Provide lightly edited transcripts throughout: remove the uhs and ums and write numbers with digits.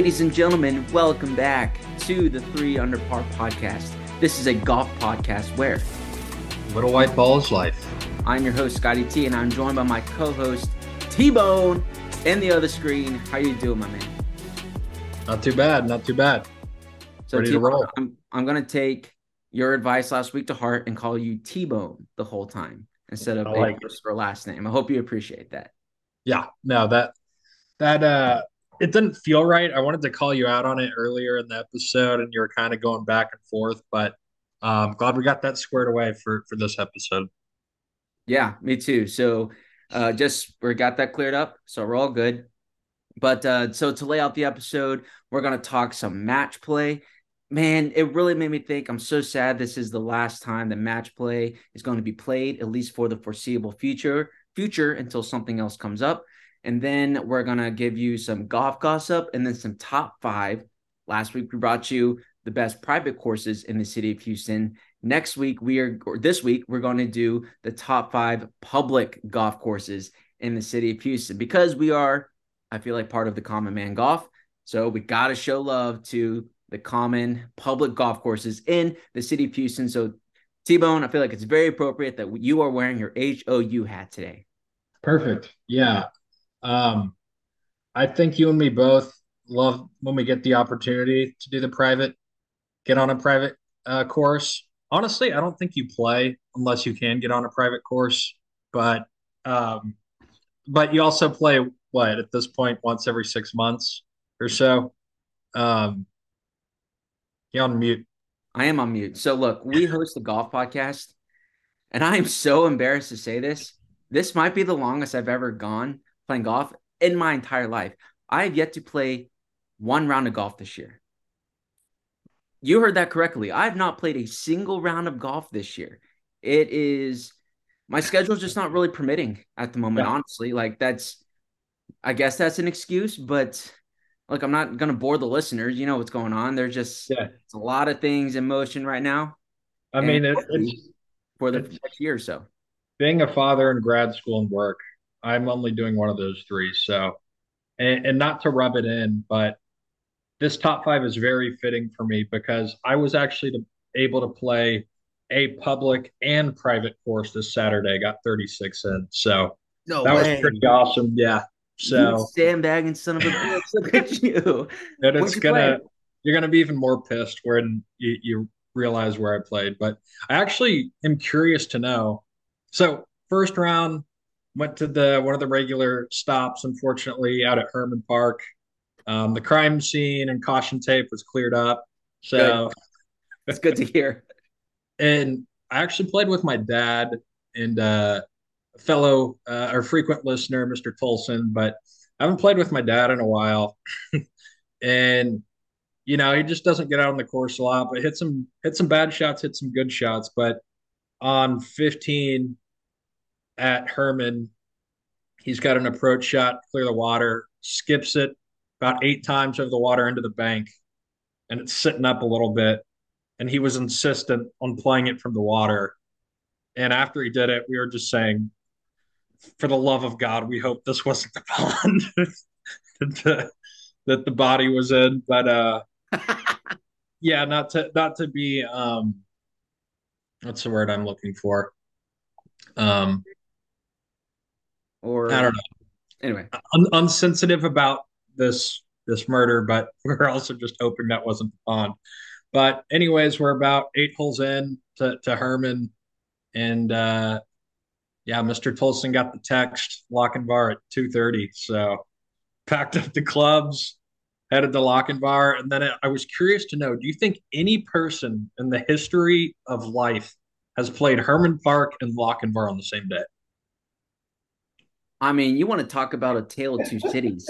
Ladies and gentlemen, welcome back to the Three Under Par podcast. This is a golf podcast where Little White Ball is life. I'm your host, Scotty T, and I'm joined by my co-host, T-Bone, and the other screen. How you doing, my man? Not too bad, not too bad. So Ready to roll. I'm going to take your advice last week to heart and call you T-Bone the whole time instead of a first or last name. I hope you appreciate that. Yeah, no, that it didn't feel right. I wanted to call you out on it earlier in the episode, and you were kind of going back and forth, but glad we got that squared away for this episode. Yeah, me too. So we got that cleared up, so we're all good. But so to lay out the episode, we're going to talk some match play. Man, it really made me think. I'm so sad this is the last time the match play is going to be played, at least for the foreseeable future until something else comes up. And then we're going to give you some golf gossip and then some top 5. Last week, we brought you the best private courses in the city of Houston. This week, we're going to do the top 5 public golf courses in the city of Houston because we are, I feel like, part of the Common Man Golf. So we got to show love to the common public golf courses in the city of Houston. So T-Bone, I feel like it's very appropriate that you are wearing your HOU hat today. Perfect. Yeah. I think you and me both love when we get the opportunity to do get on a private course. Honestly, I don't think you play unless you can get on a private course, but you also play what at this point once every 6 months or so. You're on mute. I am on mute. So look, we host a golf podcast, and I am so embarrassed to say this. This might be the longest I've ever gone playing golf in my entire life. I have yet to play one round of golf this year. You heard that correctly. I have not played a single round of golf this year. My schedule's just not really permitting at the moment, honestly. I guess that's an excuse, but look, I'm not going to bore the listeners. You know what's going on. It's a lot of things in motion right now. I mean, it's for the next year or so. Being a father in grad school and work, I'm only doing one of those 3. So, and not to rub it in, but this top 5 is very fitting for me because I was actually able to play a public and private course this Saturday. Got 36 in, so that was pretty awesome. Yeah. So you sandbagging son of a bitch, look at you. And you're gonna be even more pissed when you realize where I played. But I actually am curious to know. So first round went to one of the regular stops, unfortunately, out at Herman Park. The crime scene and caution tape was cleared up. So it's good to hear. And I actually played with my dad and a fellow or frequent listener, Mr. Tolson, but I haven't played with my dad in a while. And he just doesn't get out on the course a lot, but hit some bad shots, hit some good shots. But on 15 at Herman, he's got an approach shot, clear the water, skips it about 8 times over the water into the bank, and it's sitting up a little bit. And he was insistent on playing it from the water. And after he did it, we were just saying, for the love of God, we hope this wasn't the pond that the body was in. But yeah, not to be what's the word I'm looking for? Or I don't know. Anyway, unsensitive about this murder, but we're also just hoping that wasn't the pond. But anyways, we're about 8 holes in to Herman, and yeah, Mr. Tolson got the text Lochinvar at 2:30, so packed up the clubs, headed to Lochinvar, and then I was curious to know: do you think any person in the history of life has played Herman Park and Lochinvar on the same day? I mean, you want to talk about a tale of two cities?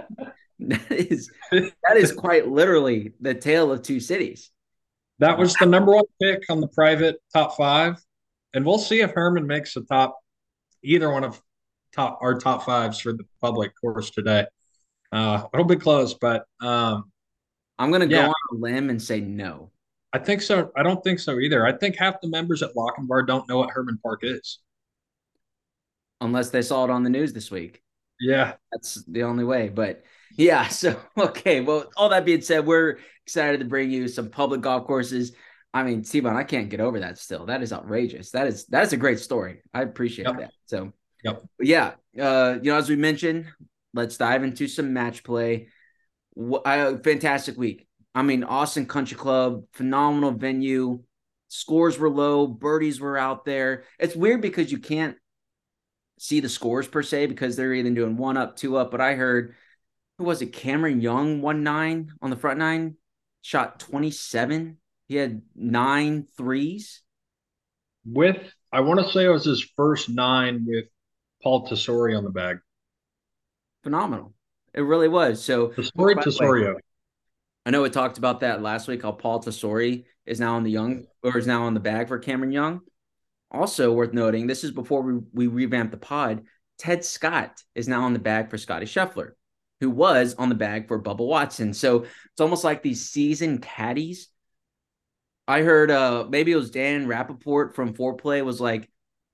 That is quite literally the tale of two cities. That was the number 1 pick on the private top 5, and we'll see if Herman makes either one of our top 5s for the public course today. It'll be close, but I'm going to go on a limb and say no. I think so. I don't think so either. I think half the members at Lochinvar don't know what Herman Park is. Unless they saw it on the news this week. Yeah. That's the only way. But Yeah. So, okay. Well, all that being said, we're excited to bring you some public golf courses. I mean, T-Bone, I can't get over that still. That is outrageous. That is a great story. I appreciate Yep. that. So, Yep. yeah, as we mentioned, let's dive into some match play. Fantastic week. I mean, Austin Country Club, phenomenal venue. Scores were low, birdies were out there. It's weird because you can't see the scores per se because they're either doing one up, two up. But I heard, who was it? Cameron Young won nine on the front nine, shot 27. He had nine threes. With, I want to say it was his first nine with Paul Tesori on the bag. Phenomenal. It really was. So, which, Tesori by the way, Tesorio. I know we talked about that last week. How Paul Tesori is now on the young or is now on the bag for Cameron Young. Also worth noting, this is before we revamped the pod. Ted Scott is now on the bag for Scotty Scheffler, who was on the bag for Bubba Watson. So it's almost like these seasoned caddies. I heard maybe it was Dan Rappaport from Foreplay was like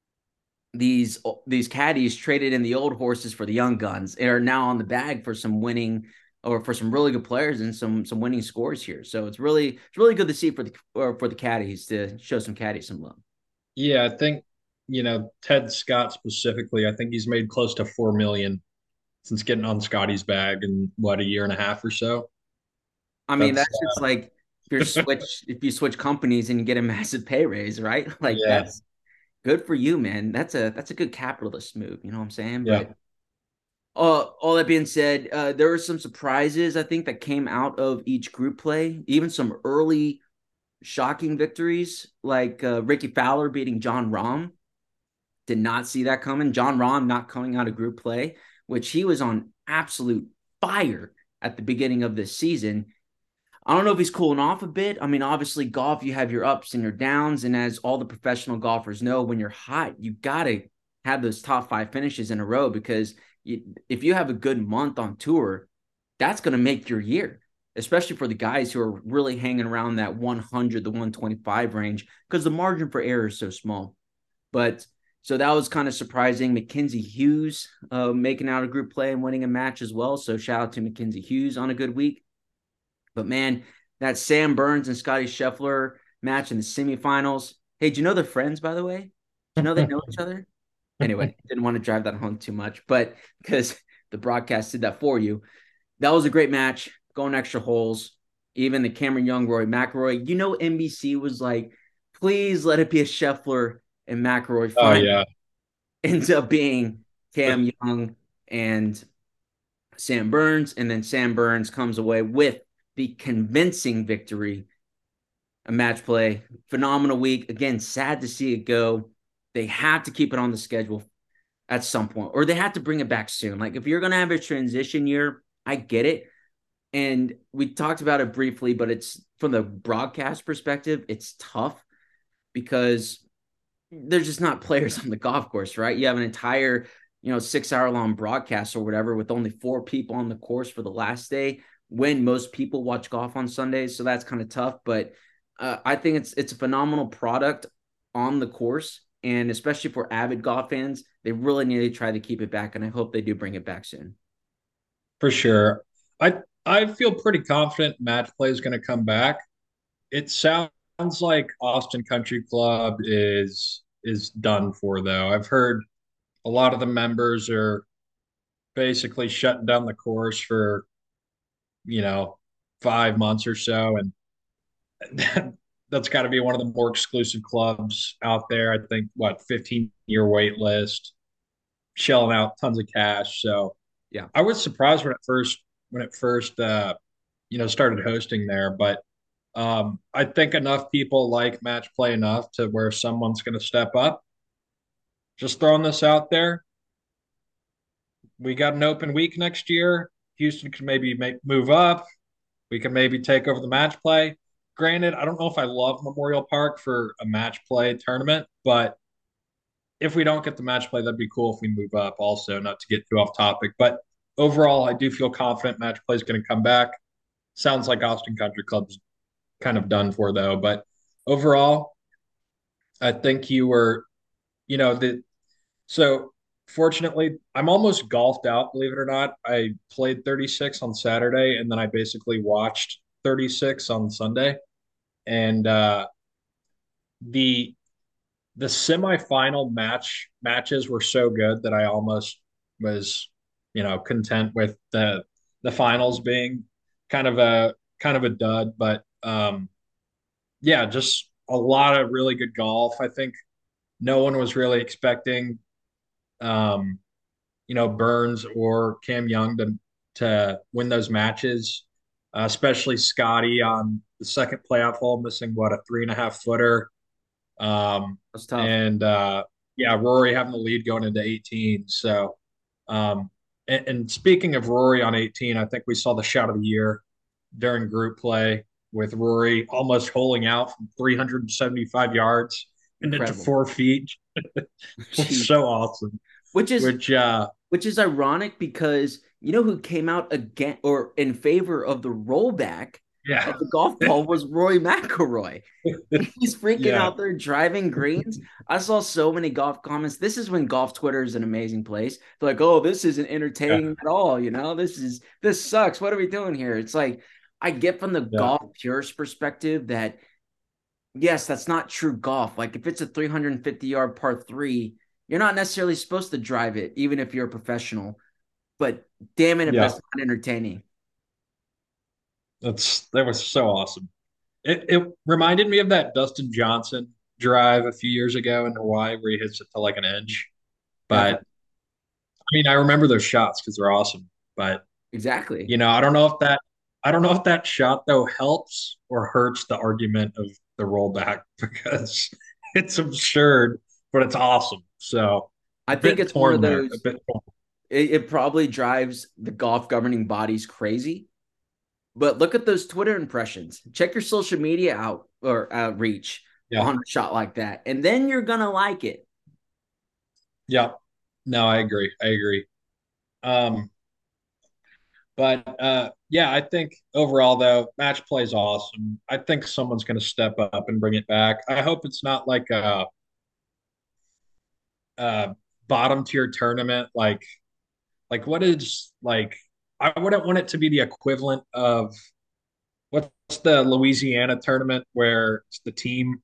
these caddies traded in the old horses for the young guns and are now on the bag for some winning or for some really good players and some winning scores here. So it's really good to see for the caddies to show some caddies some love. Yeah, I think, Ted Scott specifically, I think he's made close to 4 million since getting on Scotty's bag in what, a year and a half or so. I mean, That's that's just like if you switch companies and you get a massive pay raise, right? Like yeah, that's good for you, man. That's a good capitalist move. You know what I'm saying? yeah. But all that being said, there were some surprises I think that came out of each group play, even some early shocking victories, like Ricky Fowler beating John Rahm. Did not see that coming. John Rahm not coming out of group play, which he was on absolute fire at the beginning of this season. I don't know if he's cooling off a bit. I mean, obviously, golf, you have your ups and your downs. And as all the professional golfers know, when you're hot, you got to have those top five finishes in a row because if you have a good month on tour, that's going to make your year, especially for the guys who are really hanging around that 100 to 125 range because the margin for error is so small. But so that was kind of surprising. Mackenzie Hughes making out a group play and winning a match as well. So shout out to Mackenzie Hughes on a good week. But man, that Sam Burns and Scotty Scheffler match in the semifinals. Hey, do you know they're friends, by the way? Do you know they know each other? Anyway, didn't want to drive that home too much, but because the broadcast did that for you. That was a great match, going extra holes. Even the Cameron Young, Rory McIlroy. NBC was like, please let it be a Scheffler and McIlroy Oh final. yeah, Ends up being Cam Young and Sam Burns, and then Sam Burns comes away with the convincing victory. A match play, phenomenal week. Again, sad to see it go. They have to keep it on the schedule at some point, or they have to bring it back soon. Like if you're gonna have a transition year, I get it. And we talked about it briefly, but it's from the broadcast perspective, it's tough because there's just not players on the golf course, right? You have an entire, 6 hour long broadcast or whatever with only four people on the course for the last day when most people watch golf on Sundays. So that's kind of tough. But I think it's a phenomenal product on the course. And especially for avid golf fans, they really need to try to keep it back. And I hope they do bring it back soon. for sure. I feel pretty confident match play is going to come back. It sounds like Austin Country Club is done for though. I've heard a lot of the members are basically shutting down the course for, you know, 5 months or so, and that's got to be one of the more exclusive clubs out there. I think what, 15-year wait list, shelling out tons of cash. So Yeah. I was surprised when it first started hosting there, but I think enough people like match play enough to where someone's going to step up. Just throwing this out there. We got an open week next year. Houston could maybe move up. We can maybe take over the match play. Granted, I don't know if I love Memorial Park for a match play tournament, but if we don't get the match play, that'd be cool if we move up also, not to get too off topic. But overall, I do feel confident match play is going to come back. Sounds like Austin Country Club's kind of done for though. But overall, I think you were, the so Fortunately, I'm almost golfed out, believe it or not. I played 36 on Saturday, and then I basically watched 36 on Sunday. And the the semifinal matches were so good that I almost was, content with the finals being kind of a dud. But yeah, just a lot of really good golf. I think no one was really expecting um, Burns or Cam Young to win those matches, especially Scotty on the second playoff hole, missing what, a 3.5 footer. That's tough. And yeah, Rory having the lead going into 18. So, and speaking of Rory on 18, I think we saw the shot of the year during group play with Rory almost holing out from 375 yards and into Incredible. 4 feet. It's Jeez. so awesome. Which is Which, which is ironic because you know who came out again or in favor of the rollback yeah, of the golf ball was Roy McIlroy. He's freaking yeah, out there driving greens. I saw so many golf comments. This is when golf Twitter is an amazing place. They're like, "Oh, this isn't yeah, entertaining at all. You know, this sucks. What are we doing here?" It's like I get from the yeah, golf purist perspective that yes, that's not true golf. Like if it's a 350-yard par three, you're not necessarily supposed to drive it, even if you're a professional. But damn it, if yeah. that's not entertaining. That was so awesome. It reminded me of that Dustin Johnson drive a few years ago in Hawaii where he hits it to like an edge. But Definitely. I mean, I remember those shots because they're awesome. But Exactly. I don't know if that shot though helps or hurts the argument of the rollback because it's absurd, but it's awesome. So I a think bit it's one of torn there, a those, bit torn. it probably drives the golf governing bodies crazy. But look at those Twitter impressions. Check your social media out or outreach Yeah, on a shot like that. And then you're going to like it. yeah. No, I agree. I agree. Um, But yeah, I think overall though, match play is awesome. I think someone's going to step up and bring it back. I hope it's not like a bottom tier tournament. Like what is like? I wouldn't want it to be the equivalent of what's the Louisiana tournament where it's the team.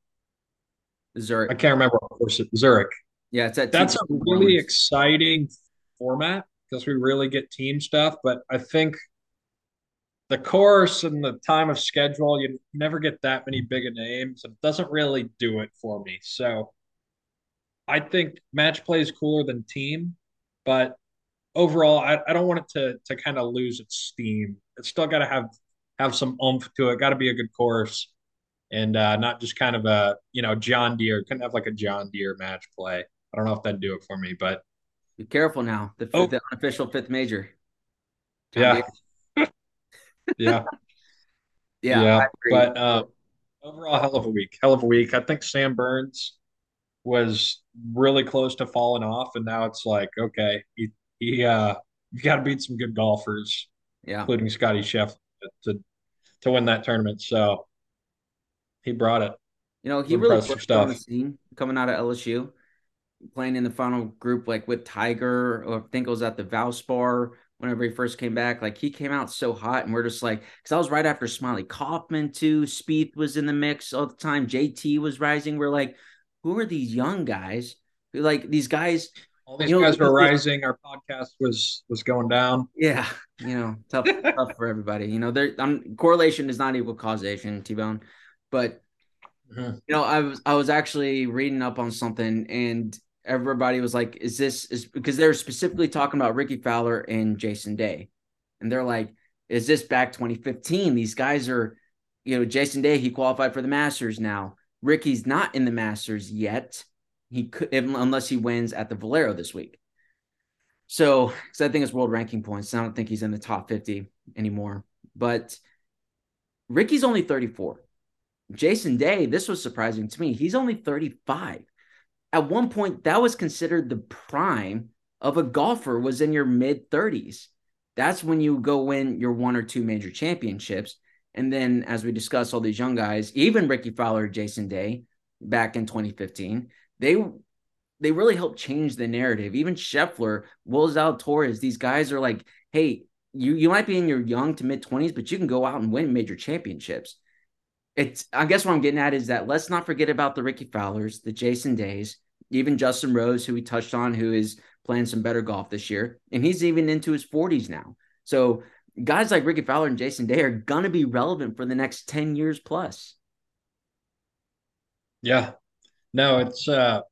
I Zurich. can't remember what course Zurich. Yeah, it's at That's a TPC New really Orleans. exciting format because we really get team stuff. But I think the course and the time of schedule, you never get that many big names. It doesn't really do it for me. So I think match play is cooler than team, but overall, I don't want it to kind of lose its steam. It's still got to have some oomph to it. Got to be a good course and not just kind of a John Deere. Couldn't have like a John Deere match play. I don't know if that'd do it for me, but Be careful now. oh The unofficial fifth major. John Deere. yeah, yeah, Yeah, I yeah. agree. But overall, hell of a week. Hell of a week. I think Sam Burns was really close to falling off, and now it's like, okay, he you got to beat some good golfers, Yeah. including Scotty Scheffler, to to win that tournament. So he brought it. You know, he really Impressive burst on the stuff. scene coming out of LSU, playing in the final group like with Tiger, or I think it was at the Valspar whenever he first came back. Like he came out so hot, and we're just like, because I was right after Smiley Kaufman too. Spieth was in the mix all the time. JT was rising. We're like, who are these young guys? Like these guys, All these you know, guys were rising. Our podcast was going down. yeah, tough for everybody. You know, there correlation is not equal causation, T-Bone. But Mhm. you know, I was actually reading up on something, and everybody was like, "Is this is because they're specifically talking about Ricky Fowler and Jason Day, and they're like, is this back 2015? These guys are, you know, Jason Day he qualified for the Masters now. Ricky's not in the Masters yet. He could unless he wins at the Valero this week. So, because I think it's world ranking points, I don't think he's in the top 50 anymore. But Ricky's only 34. Jason Day, this was surprising to me. He's only 35. At one point, that was considered the prime of a golfer was in your mid 30s. That's when you go win your one or two major championships. And then, as we discuss all these young guys, even Ricky Fowler, Jason Day, back in 2015, they they really help change the narrative. Even Scheffler, Will Zalatoris, these guys are like, hey, you might be in your young to mid 20s, but you can go out and win major championships. It's I guess what I'm getting at is that let's not forget about the Ricky Fowlers, the Jason Days, even Justin Rose, who we touched on, who is playing some better golf this year, and he's even into his 40s now. So guys like Ricky Fowler and Jason Day are gonna be relevant for the next 10 years plus. Yeah. No, it's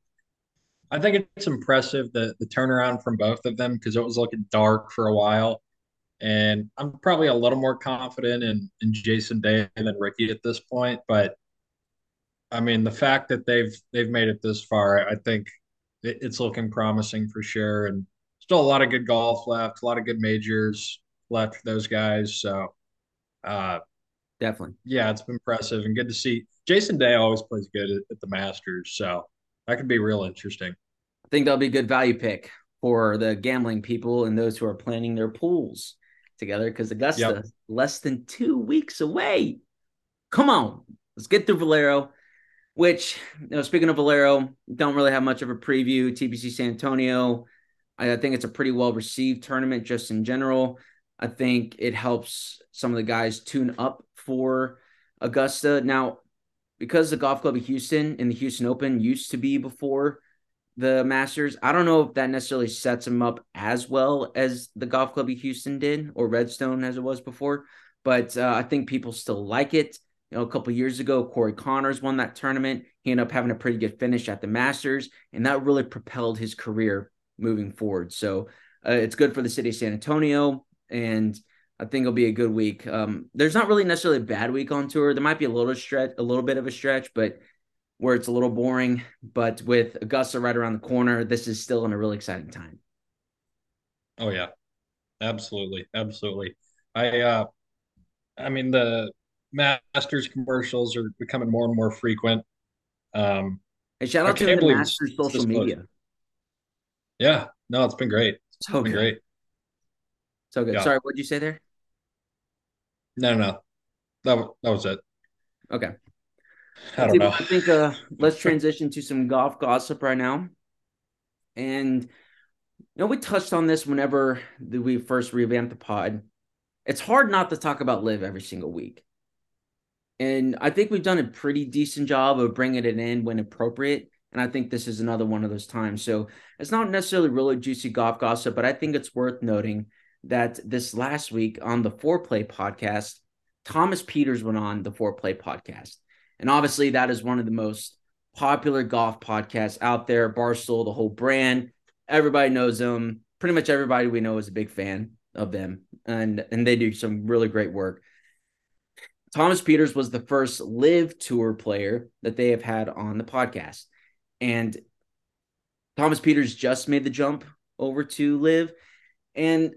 I think it's impressive the turnaround from both of them because it was looking dark for a while. And I'm probably a little more confident in Jason Day than Ricky at this point. But I mean, the fact that they've made it this far, I think it's looking promising for sure. And still a lot of good golf left, a lot of good majors left for those guys. So uh, Definitely. yeah, it's been impressive and good to see. Jason Day always plays good at the Masters, so that could be real interesting. I think that'll be a good value pick for the gambling people and those who are planning their pools together because Yep. Augusta less than 2 weeks away. Come on, let's get through Valero. Which, speaking of Valero, don't really have much of a preview. TPC San Antonio, I think it's a pretty well received tournament just in general. I think it helps some of the guys tune up for Augusta. Now, because the Golf Club of Houston and the Houston Open used to be before the Masters, I don't know if that necessarily sets them up as well as the Golf Club of Houston did or Redstone as it was before. But I think people still like it. A couple of years ago, Corey Connors won that tournament. He ended up having a pretty good finish at the Masters, and that really propelled his career moving forward. So it's good for the city of San Antonio, and I think it'll be a good week. There's not really necessarily a bad week on tour. There might be a little bit of a stretch, but where it's a little boring. But with Augusta right around the corner, this is still in a really exciting time. Oh yeah, absolutely, absolutely. I uh, I mean the Masters commercials are becoming more and more frequent. Um, Hey, shout I out to can't the believe Masters it's social this close. media. Yeah, no, it's been great. It's So been good. great. So good. Yeah, Sorry, what'd you say there? no, no, no. That was it. Okay. I Let's don't see. know. I think let's transition to some golf gossip right now. And we touched on this whenever we first revamped the pod. It's hard not to talk about live every single week. And I think we've done a pretty decent job of bringing it in when appropriate. And I think this is another one of those times. So it's not necessarily really juicy golf gossip, but I think it's worth noting that this last week on the Foreplay podcast, Thomas Peters went on the Foreplay podcast. And obviously, that is one of the most popular golf podcasts out there. Barstool, the whole brand, everybody knows them. Pretty much everybody we know is a big fan of them. And they do some really great work. Thomas Peters was the first live tour player that they have had on the podcast. And Thomas Peters just made the jump over to live. And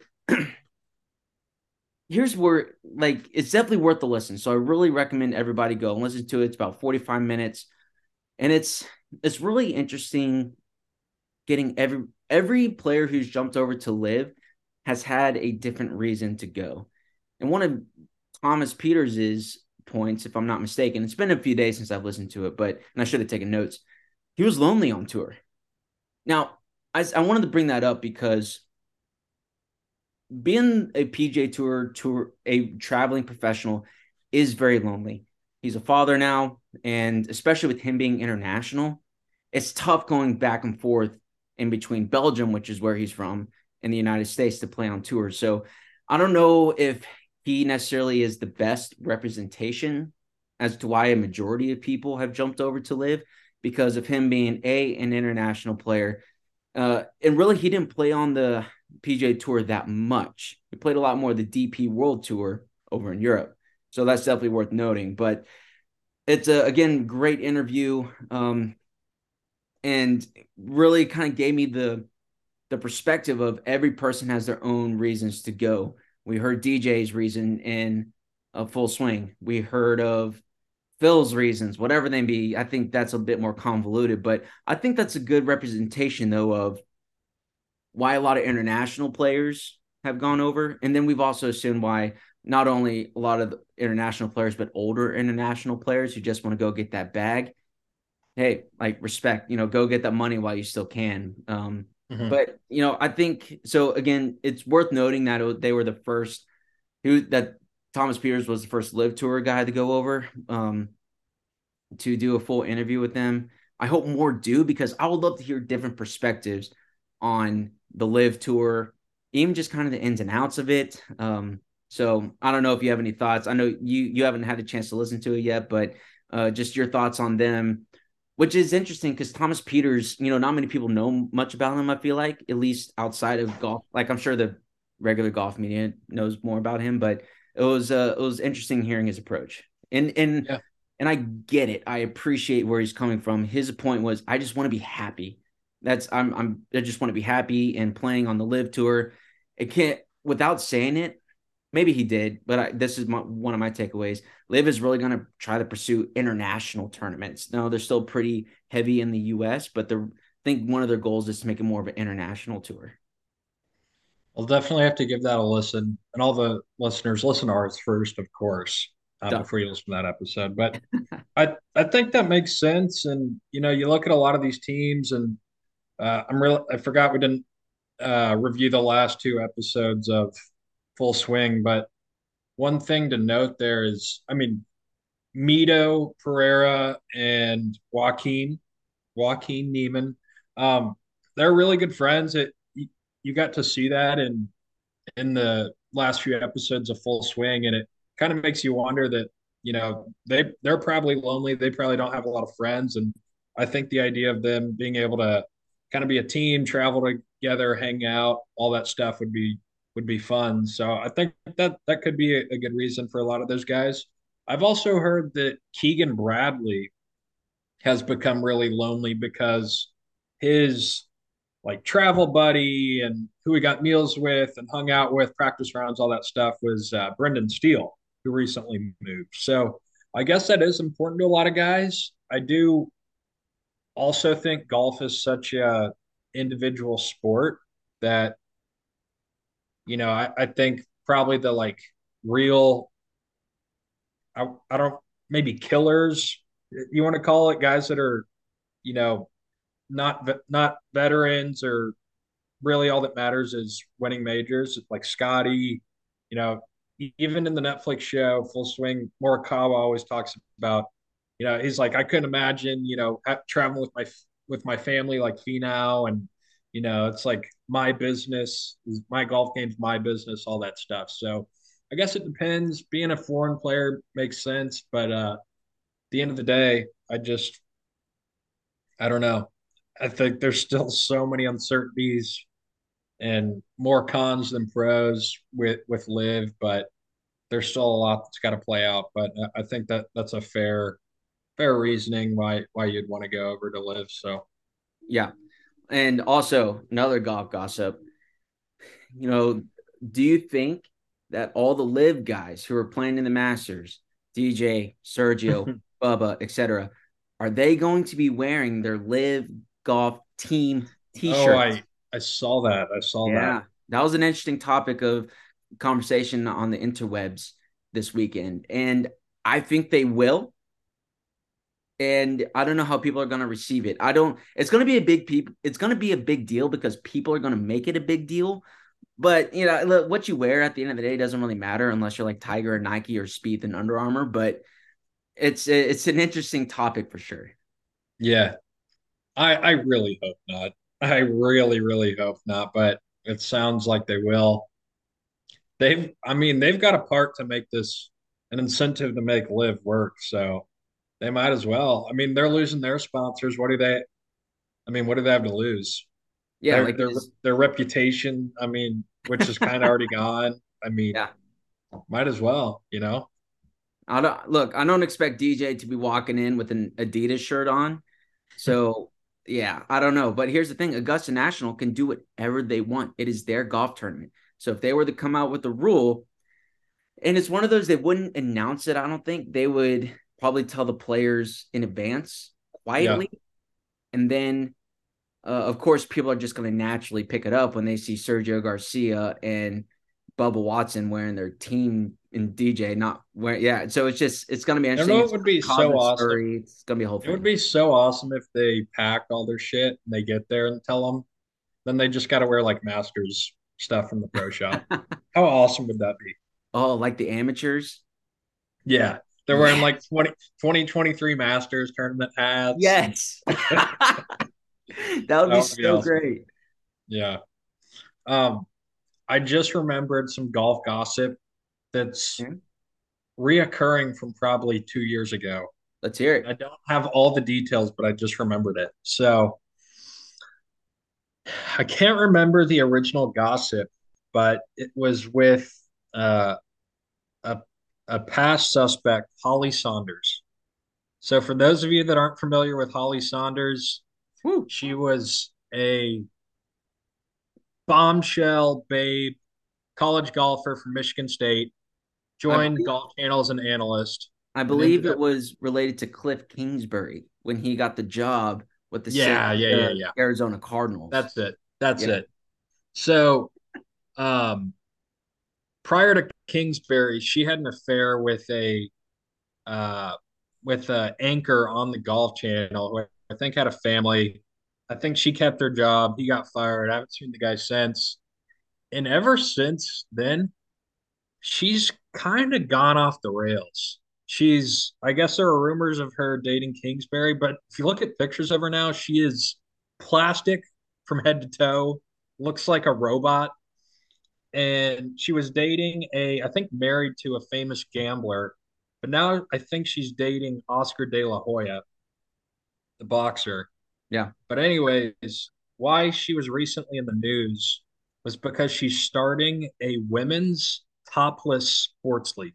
here's where, like, it's definitely worth the listen. So I really recommend everybody go and listen to it. It's about 45 minutes. And it's really interesting getting every player who's jumped over to live has had a different reason to go. And one of Thomas Peters's points, if I'm not mistaken, it's been a few days since I've listened to it, and I should have taken notes. He was lonely on tour. Now, I wanted to bring that up because being a PJ tour, a traveling professional is very lonely. He's a father now, and especially with him being international, it's tough going back and forth in between Belgium, which is where he's from, and the United States to play on tour. So I don't know if he necessarily is the best representation as to why a majority of people have jumped over to live because of him being an international player. And really, he didn't play on the PGA Tour that much. He played a lot more of the DP World Tour over in Europe. So that's definitely worth noting. But it's again great interview, and really kind of gave me the perspective of every person has their own reasons to go. We heard DJ's reason in a full swing. We heard of Phil's reasons, whatever they be. I think that's a bit more convoluted, but I think that's a good representation though of why a lot of international players have gone over. And then we've also seen why not only a lot of international players, but older international players who just want to go get that bag hey, like respect, go get that money while you still can. Hmm. But I think so. Again, it's worth noting that they were the first that Thomas Peters was the first live tour guy to go over to do a full interview with them. I hope more do because I would love to hear different perspectives on the live tour, even just kind of the ins and outs of it. So I don't know if you have any thoughts. I know you haven't had a chance to listen to it yet, but just your thoughts on them, which is interesting because Thomas Peters, not many people know much about him. I feel like at least outside of golf, like I'm sure the regular golf media knows more about him, but it was interesting hearing his approach. Yeah. And I get it. I appreciate where he's coming from. His point was, I just want to be happy. I just want to be happy and playing on the live tour. It can't without saying it. Maybe he did, but this is one of my takeaways. Live is really going to try to pursue international tournaments. No, they're still pretty heavy in the U.S., but I think one of their goals is to make it more of an international tour. I'll definitely have to give that a listen. And all the listeners, listen to ours first, of course, Duh. before you listen to that episode. But I think that makes sense. And you look at a lot of these teams, and I forgot we didn't review the last two episodes of Full Swing, but one thing to note there is, I mean, Mito Pereira and Joaquin Neiman, um, they're really good friends. You got to see that in the last few episodes of Full Swing, and it kind of makes you wonder that they're probably lonely. They probably don't have a lot of friends, and I think the idea of them being able to kind of be a team, travel together, hang out, all that stuff would be fun. So I think that could be a good reason for a lot of those guys. I've also heard that Keegan Bradley has become really lonely because his like travel buddy and who he got meals with and hung out with, practice rounds, all that stuff was Brendan Steele, who recently moved. So I guess that is important to a lot of guys. I do also think golf is such a individual sport that I think probably the like real I don't maybe killers you want to call it, guys that are you know not veterans or really all that matters is winning majors. Like Scotty, you know, even in the Netflix show Full Swing, Morikawa always talks about, he's like, I couldn't imagine, traveling with my family like Finau, and it's like my business, my golf game's my business, all that stuff. So I guess it depends. Being a foreign player makes sense, but at the end of the day, I don't know. I think there's still so many uncertainties and more cons than pros with live, but there's still a lot that's got to play out. But I think that's a fair reasoning why you'd want to go over to live. So Yeah. And also another golf gossip. You know, do you think that all the live guys who are playing in the Masters, DJ, Sergio, Bubba, etc., are they going to be wearing their live golf team oh, t-shirts? I saw that. I saw that. Yeah. That was an interesting topic of conversation on the interwebs this weekend. And I think they will. And I don't know how people are going to receive it. It's going to be it's going to be a big deal because people are going to make it a big deal. But look, what you wear at the end of the day doesn't really matter unless you're like Tiger or Nike or Spieth and Under Armour. But it's an interesting topic for sure. Yeah, I really hope not. I really really hope not. But it sounds like they will. I mean, they've got a part to make this an incentive to make live work. So they might as well. I mean, they're losing their sponsors. What do they have to lose? Yeah, Their like their their reputation, I mean, which is kind of already gone. I mean, yeah. might as well. I don't expect DJ to be walking in with an Adidas shirt on. So yeah, I don't know. But here's the thing: Augusta National can do whatever they want. It is their golf tournament. So if they were to come out with a rule, and it's one of those they wouldn't announce it, I don't think they would probably tell the players in advance Yeah. quietly, and then of course, people are just going to naturally pick it up when they see Sergio Garcia and Bubba Watson wearing their team and DJ not wearing. Yeah, so it's gonna be I don't interesting. know. It It's would be cause so a awesome. story. It's gonna be a whole It would thing. be so awesome if they packed all their shit and they get there and tell them. Then they just got to wear like Masters stuff from the pro shop. How awesome would that be? Oh, like the amateurs? Yeah. They're wearing Yeah. like 2023 Masters tournament hats. Yes. That would be That would be so awesome. great. Yeah. Um, I just remembered some golf gossip that's Yeah. reoccurring from probably 2 years ago. Let's hear I it. don't have all the details, but I just remembered it. So I can't remember the original gossip, but it was with uh, a, a past suspect, Holly Saunders. So for those of you that aren't familiar with Holly Saunders, Woo. she was a bombshell babe, college golfer from Michigan State, I joined believe Golf Channel as an analyst, I and believe ended it up. was related to Cliff Kingsbury when he got the job with Yeah, yeah, yeah, the yeah. Arizona Cardinals. That's it. That's Yeah. it. So, um, prior to Kingsbury, she had an affair uh, with a anchor on the Golf Channel who I think had a family. I think she kept her job. He got fired. I haven't seen the guy since. And ever since then, she's kind of gone off the rails. I guess there are rumors of her dating Kingsbury, but if you look at pictures of her now, she is plastic from head to toe, looks like a robot. And she was dating I think married to a famous gambler, but now I think she's dating Oscar De La Hoya, the boxer. Yeah. But anyways, why she was recently in the news was because she's starting a women's topless sports league.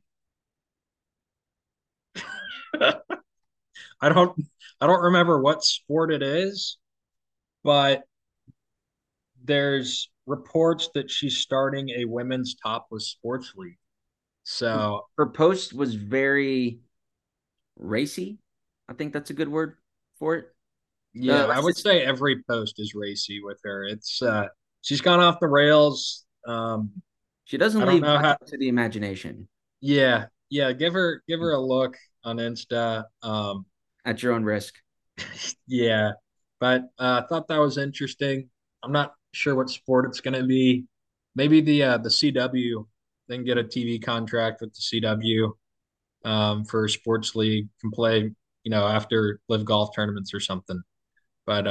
I don't I don't remember what sport it is, but there's reports that she's starting a women's topless sports league. So Her post was very racy. I think that's a good word for it. yeah, I Let's would just say every post is racy with her. It's she's gone off the rails. She doesn't I don't leave know much how. up to the imagination Yeah, yeah, give her a look on Insta. at your own risk. Yeah, but I thought that was interesting. I'm not sure what sport it's going to be. Maybe the CW then get a TV contract with the CW for a sports league, can play, after live golf tournaments or something. But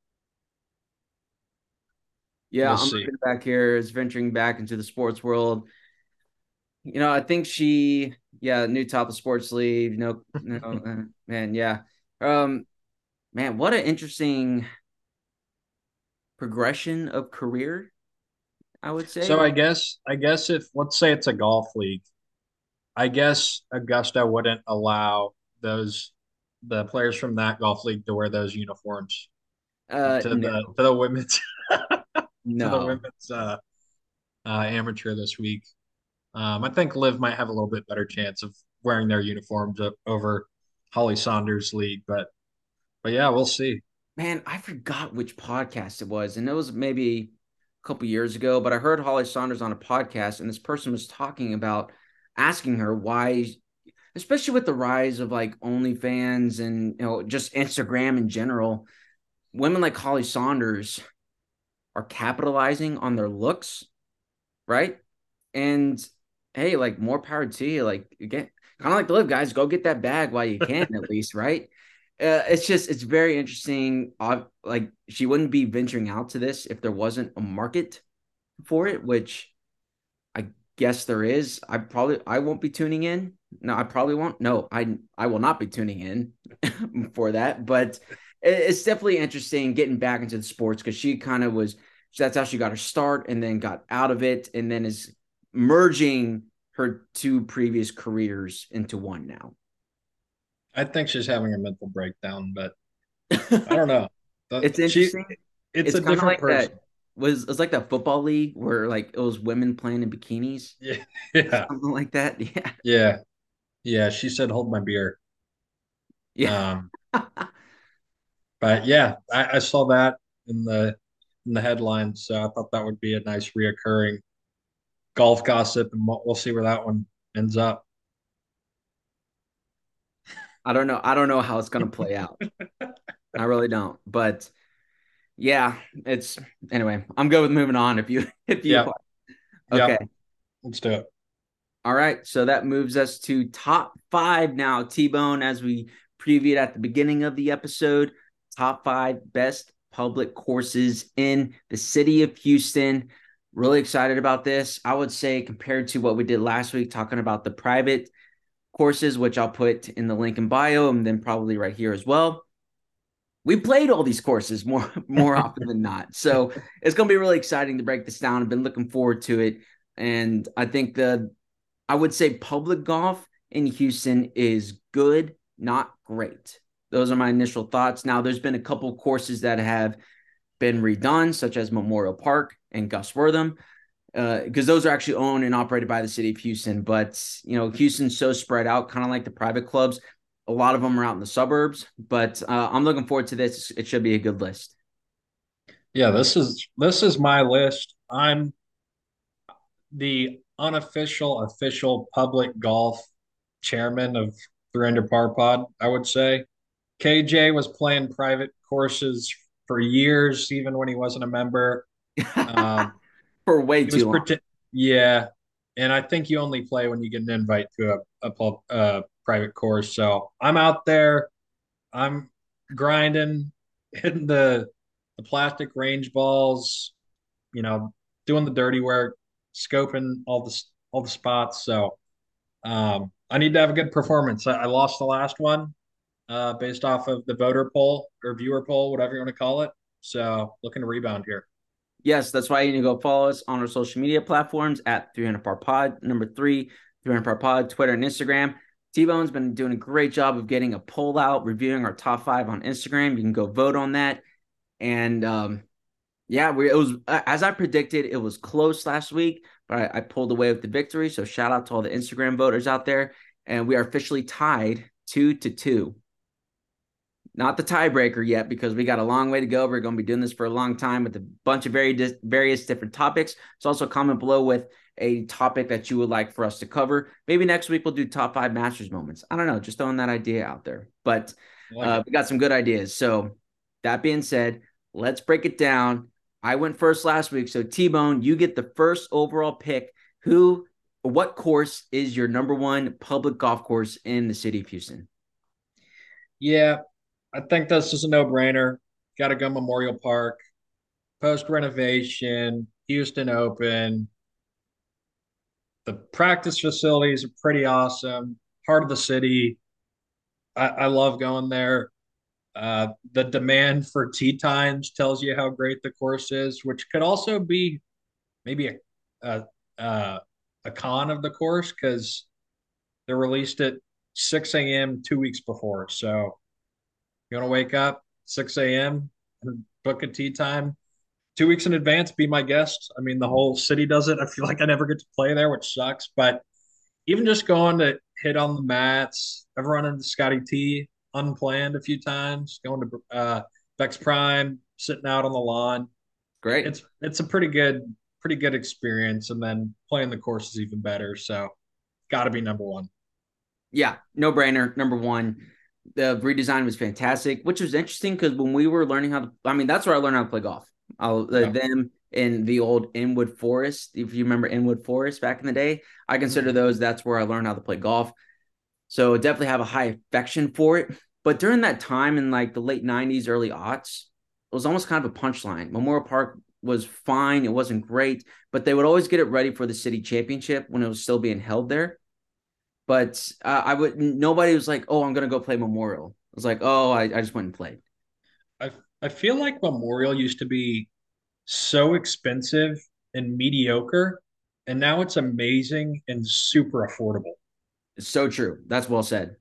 Yeah, we'll I'm see. looking back here as venturing back into the sports world. I think yeah, new top of sports league. Man, yeah. Um, man, what an interesting progression of career, I would So say. I guess if let's say it's a golf league, I guess Augusta wouldn't allow those the players from that golf league to wear those uniforms to No, the women's to the no. women's amateur this week. I think Liv might have a little bit better chance of wearing their uniforms over Holly Saunders' league, but yeah, we'll see. Man, I forgot which podcast it was, and it was maybe a couple years ago, but I heard Holly Saunders on a podcast, and this person was talking about asking her why, especially with the rise of like OnlyFans and just Instagram in general, women like Holly Saunders are capitalizing on their looks, right? And hey, like more power to you. Like again, kind of like the Live guys, go get that bag while you can, at least, right? It's very interesting. Like she wouldn't be venturing out to this if there wasn't a market for it, which I guess there is. I won't be tuning in. No, I probably won't. No, I will not be tuning in for that. But it's definitely interesting getting back into the sports because she kind of was. That's how she got her start, and then got out of it, and then is merging her two previous careers into one now. I think she's having a mental breakdown, but I don't know. It's She, interesting. it's It's a kind of different like person. that. It's like that football league where like it was women playing in bikinis, Yeah, yeah, something like that. Yeah, yeah, yeah. She said, "Hold my beer." yeah. Um, but yeah, I saw that in the headline, so I thought that would be a nice reoccurring. golf gossip, and we'll see where that one ends up. I don't know. I don't know how it's gonna play out. I really don't. But yeah, it's anyway. I'm good with moving on. If you if you Yep, okay. yep. Let's do it. All right. So that moves us to top five now. T-Bone, as we previewed at the beginning of the episode, top five best public courses in the city of Houston. Really excited about this. I would say compared to what we did last week, talking about the private courses, which I'll put in the link in bio and then probably right here as well. We played all these courses more often than not. So it's going to be really exciting to break this down. I've been looking forward to it. And I think I would say public golf in Houston is good, not great. Those are my initial thoughts. Now, there's been a couple courses that have been redone, such as Memorial Park and Gus Wortham, because those are actually owned and operated by the city of Houston. But, Houston's so spread out, kind of like the private clubs. A lot of them are out in the suburbs, but I'm looking forward to this. It should be a good list. Yeah, this is my list. I'm the unofficial official public golf chairman of 300 Par Pod, I would say. KJ was playing private courses for years, even when he wasn't a member. Um, For way he was too long. pretend, yeah, and I think you only play when you get an invite to a private course. So I'm out there. I'm grinding, hitting the plastic range balls, you know, doing the dirty work, scoping all the spots. So I need to have a good performance. I lost the last one based off of the voter poll or viewer poll, whatever you want to call it. So looking to rebound here. Yes, that's why you need to go follow us on our social media platforms at 300 Par Pod, number three, 300 Par Pod, Twitter and Instagram. T-Bone's been doing a great job of getting a poll out, reviewing our top five on Instagram. You can go vote on that. And yeah, it was as I predicted, it was close last week, but I pulled away with the victory. So shout out to all the Instagram voters out there. And we are officially tied 2-2. Not the tiebreaker yet because we got a long way to go. We're going to be doing this for a long time with a bunch of various different topics. So also comment below with a topic that you would like for us to cover. Maybe next week we'll do top five Masters moments. I don't know, just throwing that idea out there. But I like it. we got some good ideas. So that being said, let's break it down. I went first last week. So T-Bone, you get the first overall pick. What course is your number one public golf course in the city of Houston? Yeah, I think this is a no-brainer. Got to go Memorial Park, post renovation, Houston Open. The practice facilities are pretty awesome. Heart of the city. I love going there. The demand for tee times tells you how great the course is, which could also be maybe a, a, a con of the course because they released it 6 a.m. 2 weeks before. So you want to wake up 6 a.m. and book a tee time 2 weeks in advance, be my guest. I mean, the whole city does it. I feel like I never get to play there, which sucks. But even just going to hit on the mats, I've run into Scotty T unplanned a few times, going to Bex Prime, sitting out on the lawn. Great. It's a pretty good experience, and then playing the course is even better. So, got to be number one. Yeah, no brainer. Number one, the redesign was fantastic, which was interesting because when we were learning how to, I mean, that's where I learned how to play golf. Yeah. Them in the old Inwood Forest, if you remember Inwood Forest back in the day, I consider Mhm. those, that's where I learned how to play golf. So definitely have a high affection for it. But during that time in like the late 90s, early aughts, it was almost kind of a punchline. Memorial Park was fine. It wasn't great, but they would always get it ready for the city championship when it was still being held there. But nobody was like, oh, I'm going to go play Memorial. I was like, oh, I just went and played. I I feel like Memorial used to be so expensive and mediocre, and now it's amazing and super affordable. It's so true. That's well said.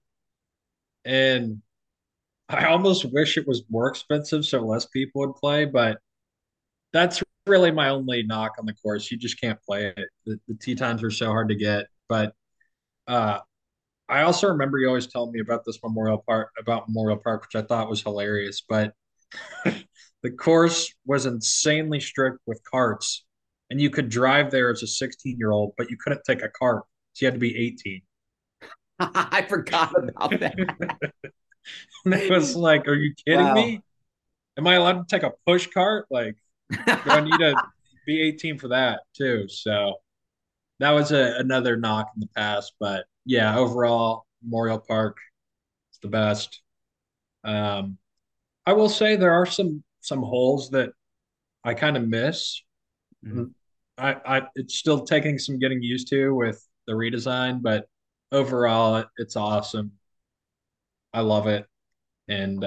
And I almost wish it was more expensive so less people would play, but that's really my only knock on the course. You just can't play it. The tee times are so hard to get. But uh, I also remember you always telling me about Memorial Park, which I thought was hilarious. But the course was insanely strict with carts, and you could drive there as a 16-year-old, but you couldn't take a cart. So you had to be 18. I forgot about that. And it was like, are you kidding Wow. me? Am I allowed to take a push cart? Like, do I need to be 18 for that too? So that was another knock in the past. But yeah, overall, Memorial Park is the best. Um, I will say there are some holes that I kind of miss. Mhm. I it's still taking some getting used to with the redesign, but overall it's awesome. I love it. And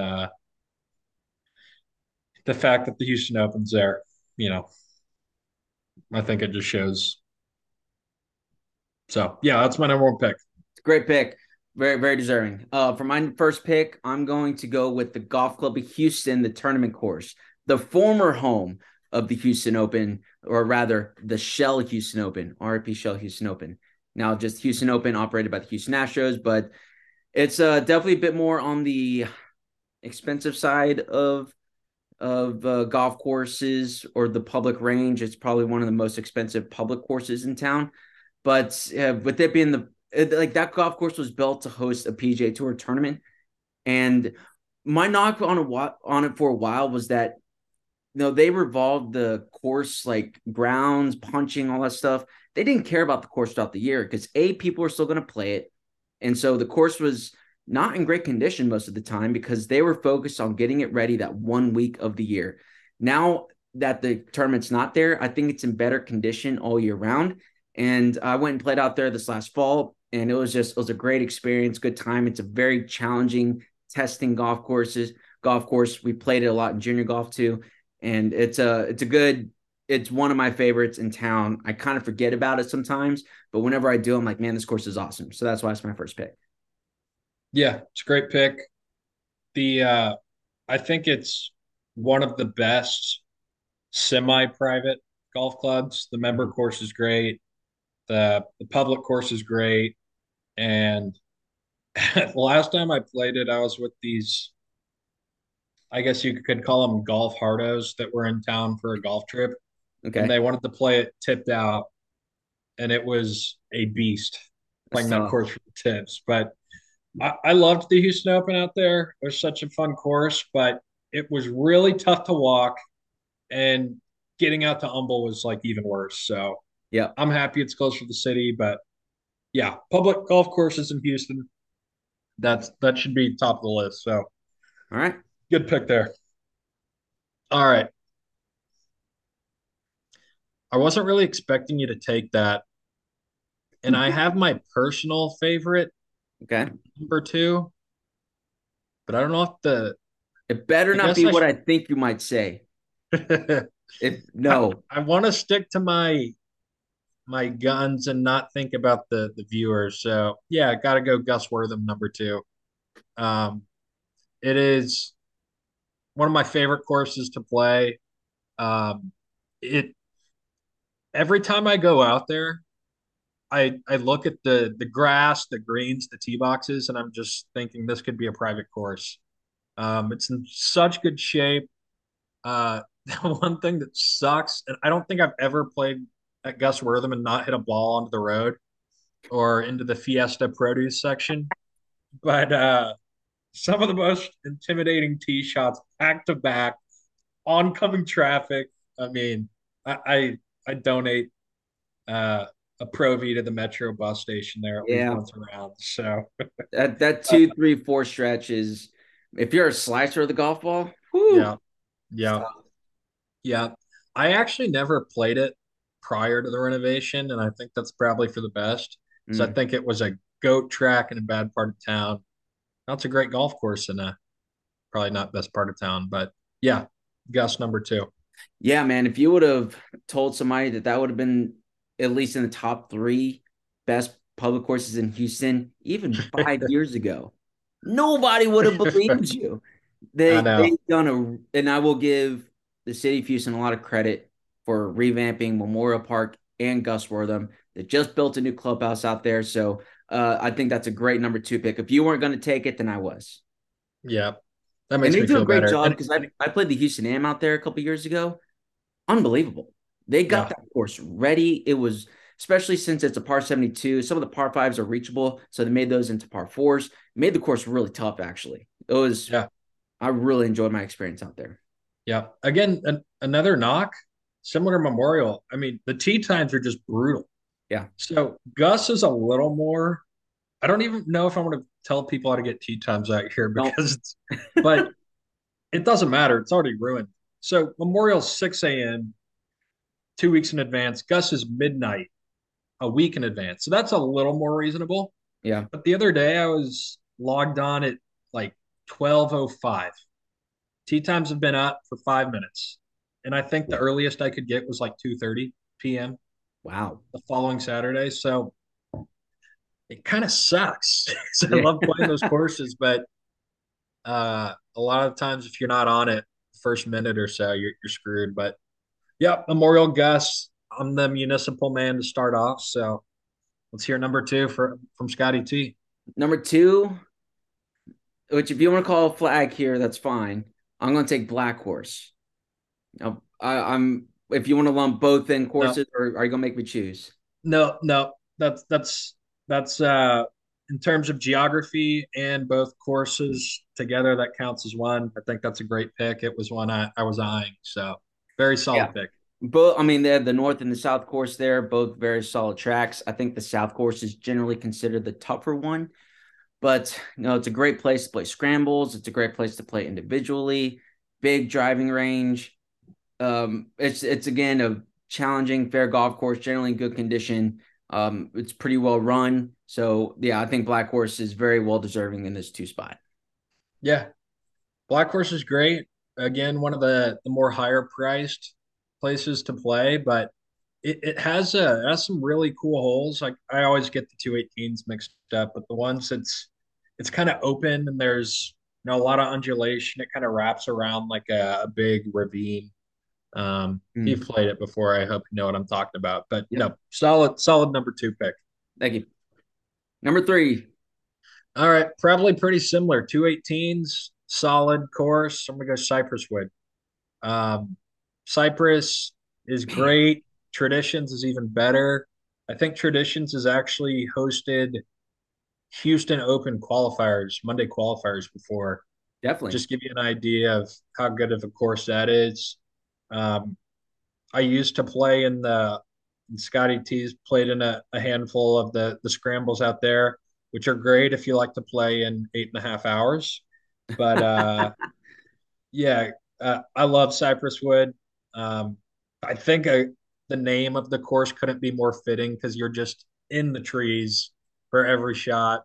the fact that the Houston Open's there, you know, I think it just shows. So yeah, that's my number one pick. Great pick. Very, very deserving. For my first pick, I'm going to go with the Golf Club of Houston, the tournament course, the former home of the Houston Open, or rather the Shell Houston Open, RIP Shell Houston Open. Now just Houston Open operated by the Houston Astros, but it's definitely a bit more on the expensive side of golf courses or the public range. It's probably one of the most expensive public courses in town. But with it being like that golf course was built to host a PGA Tour tournament, and my knock on it for a while was that they revolved the course like grounds, punching, all that stuff. They didn't care about the course throughout the year because people are still going to play it, and so the course was not in great condition most of the time because they were focused on getting it ready that 1 week of the year. Now that the tournament's not there, I think it's in better condition all year round. And I went and played out there this last fall, and it was a great experience, good time. It's a very challenging, testing golf course. We played it a lot in junior golf too, and it's one of my favorites in town. I kind of forget about it sometimes, but whenever I do, I'm like, man, this course is awesome. So that's why it's my first pick. Yeah, it's a great pick. The I think it's one of the best semi-private golf clubs. The member course is great. The public course is great. And the last time I played it, I was with these, I guess you could call them golf hardos that were in town for a golf trip, and Okay, they wanted to play it tipped out, and it was a beast that's playing that tough. course for the tips. But I loved the Houston Open out there. It was such a fun course, but it was really tough to walk, and getting out to Humble was like even worse. So Yeah. I'm happy it's close to the city, but yeah, public golf courses in Houston, that should be top of the list. So All right. good pick there. All right. I wasn't really expecting you to take that. And I have my personal favorite Okay. number two, but I don't know if It better I not guess be what I think you might say. If I, no. I want to stick to my guns and not think about the viewers. So yeah, got to go Gus Wortham number two. Um, it is one of my favorite courses to play. It every time I go out there, I look at the grass, the greens, the tee boxes, and I'm just thinking this could be a private course. It's in such good shape. The one thing that sucks, and I don't think I've ever played at Gus Wortham and not hit a ball onto the road or into the Fiesta produce section, but some of the most intimidating tee shots back to back, oncoming traffic. I mean, I donate uh, a Pro V to the Metro bus station there at least Yeah. once around. So That uh, 2, 3, 4 stretch is if you're a slicer of the golf ball, whoo. yeah, yeah, yeah. I actually never played it prior to the renovation, and I think that's probably for the best. So I Mm. think it was a goat track in a bad part of town. That's a great golf course in a probably not best part of town, but yeah, Gus number two. Yeah, man. If you would have told somebody that that would have been at least in the top three best public courses in Houston, even 5 years ago, nobody would have believed you. I They've know. done and I will give the city of Houston a lot of credit for revamping Memorial Park and Gus Wortham. They just built a new clubhouse out there, so I think that's a great number two pick. If you weren't going to take it, then I was. Yeah, that And makes they me do a feel great better. job because I played the Houston Am out there a couple years ago. Unbelievable. They got Yeah. that course ready. It was, especially since it's a par 72, some of the par fives are reachable. So they made those into par fours, made the course really tough, actually. Yeah. I really enjoyed my experience out there. Yeah. Again, another knock, similar to Memorial. I mean, the tee times are just brutal. Yeah. So Gus is a little more. I don't even know if I want to tell people how to get tee times out here No. because but it doesn't matter. It's already ruined. So Memorial's 6 a.m. 2 weeks in advance. Gus is midnight a week in advance. So that's a little more reasonable. Yeah. But the other day I was logged on at like 12:05. Tea times have been up for 5 minutes. And I think the earliest I could get was like 2:30 p.m. Wow. the following Saturday. So it kind of sucks. I Yeah. love playing those courses, but a lot of times if you're not on it first minute or so, you're screwed. But yeah, Memorial Gus. I'm the municipal man to start off. So let's hear number two from Scotty T. Number two, which if you want to call a flag here, that's fine. I'm going to take Black Horse. Now, I'm if you want to lump both in No, courses, or are you going to make me choose? no, no. That's in terms of geography and both courses together, that counts as one. I think that's a great pick. It was one I was eyeing. So very Yeah. solid pick. Both, I mean, they have the North and the South course there, both very solid tracks. I think the South course is generally considered the tougher one, but it's a great place to play scrambles. It's a great place to play individually. Big driving range. It's again a challenging, fair golf course, generally in good condition. It's pretty well run. So yeah, I think Black Horse is very well deserving in this two spot. Yeah, Black Horse is great. Again, one of the more higher priced places to play, but it has some really cool holes. Like I always get the 218s mixed up, but the ones it's kind of open and there's a lot of undulation. It kind of wraps around like a big ravine. You've Mm. played it before. I hope you know what I'm talking about. But Yep. no, solid number two pick. Thank you. Number three. All right, probably pretty similar. 218s, solid course. I'm gonna go Cypress Wood. Um, Cypress is Man, great. Traditions is even better. I think Traditions has actually hosted Houston Open qualifiers, Monday qualifiers before. definitely. Just give you an idea of how good of a course that is. Um, I used to play in Scotty T's played in a handful of the scrambles out there, which are great if you like to play in 8.5 hours. But yeah, I love Cypress Wood. Um, I think the name of the course couldn't be more fitting because you're just in the trees for every shot.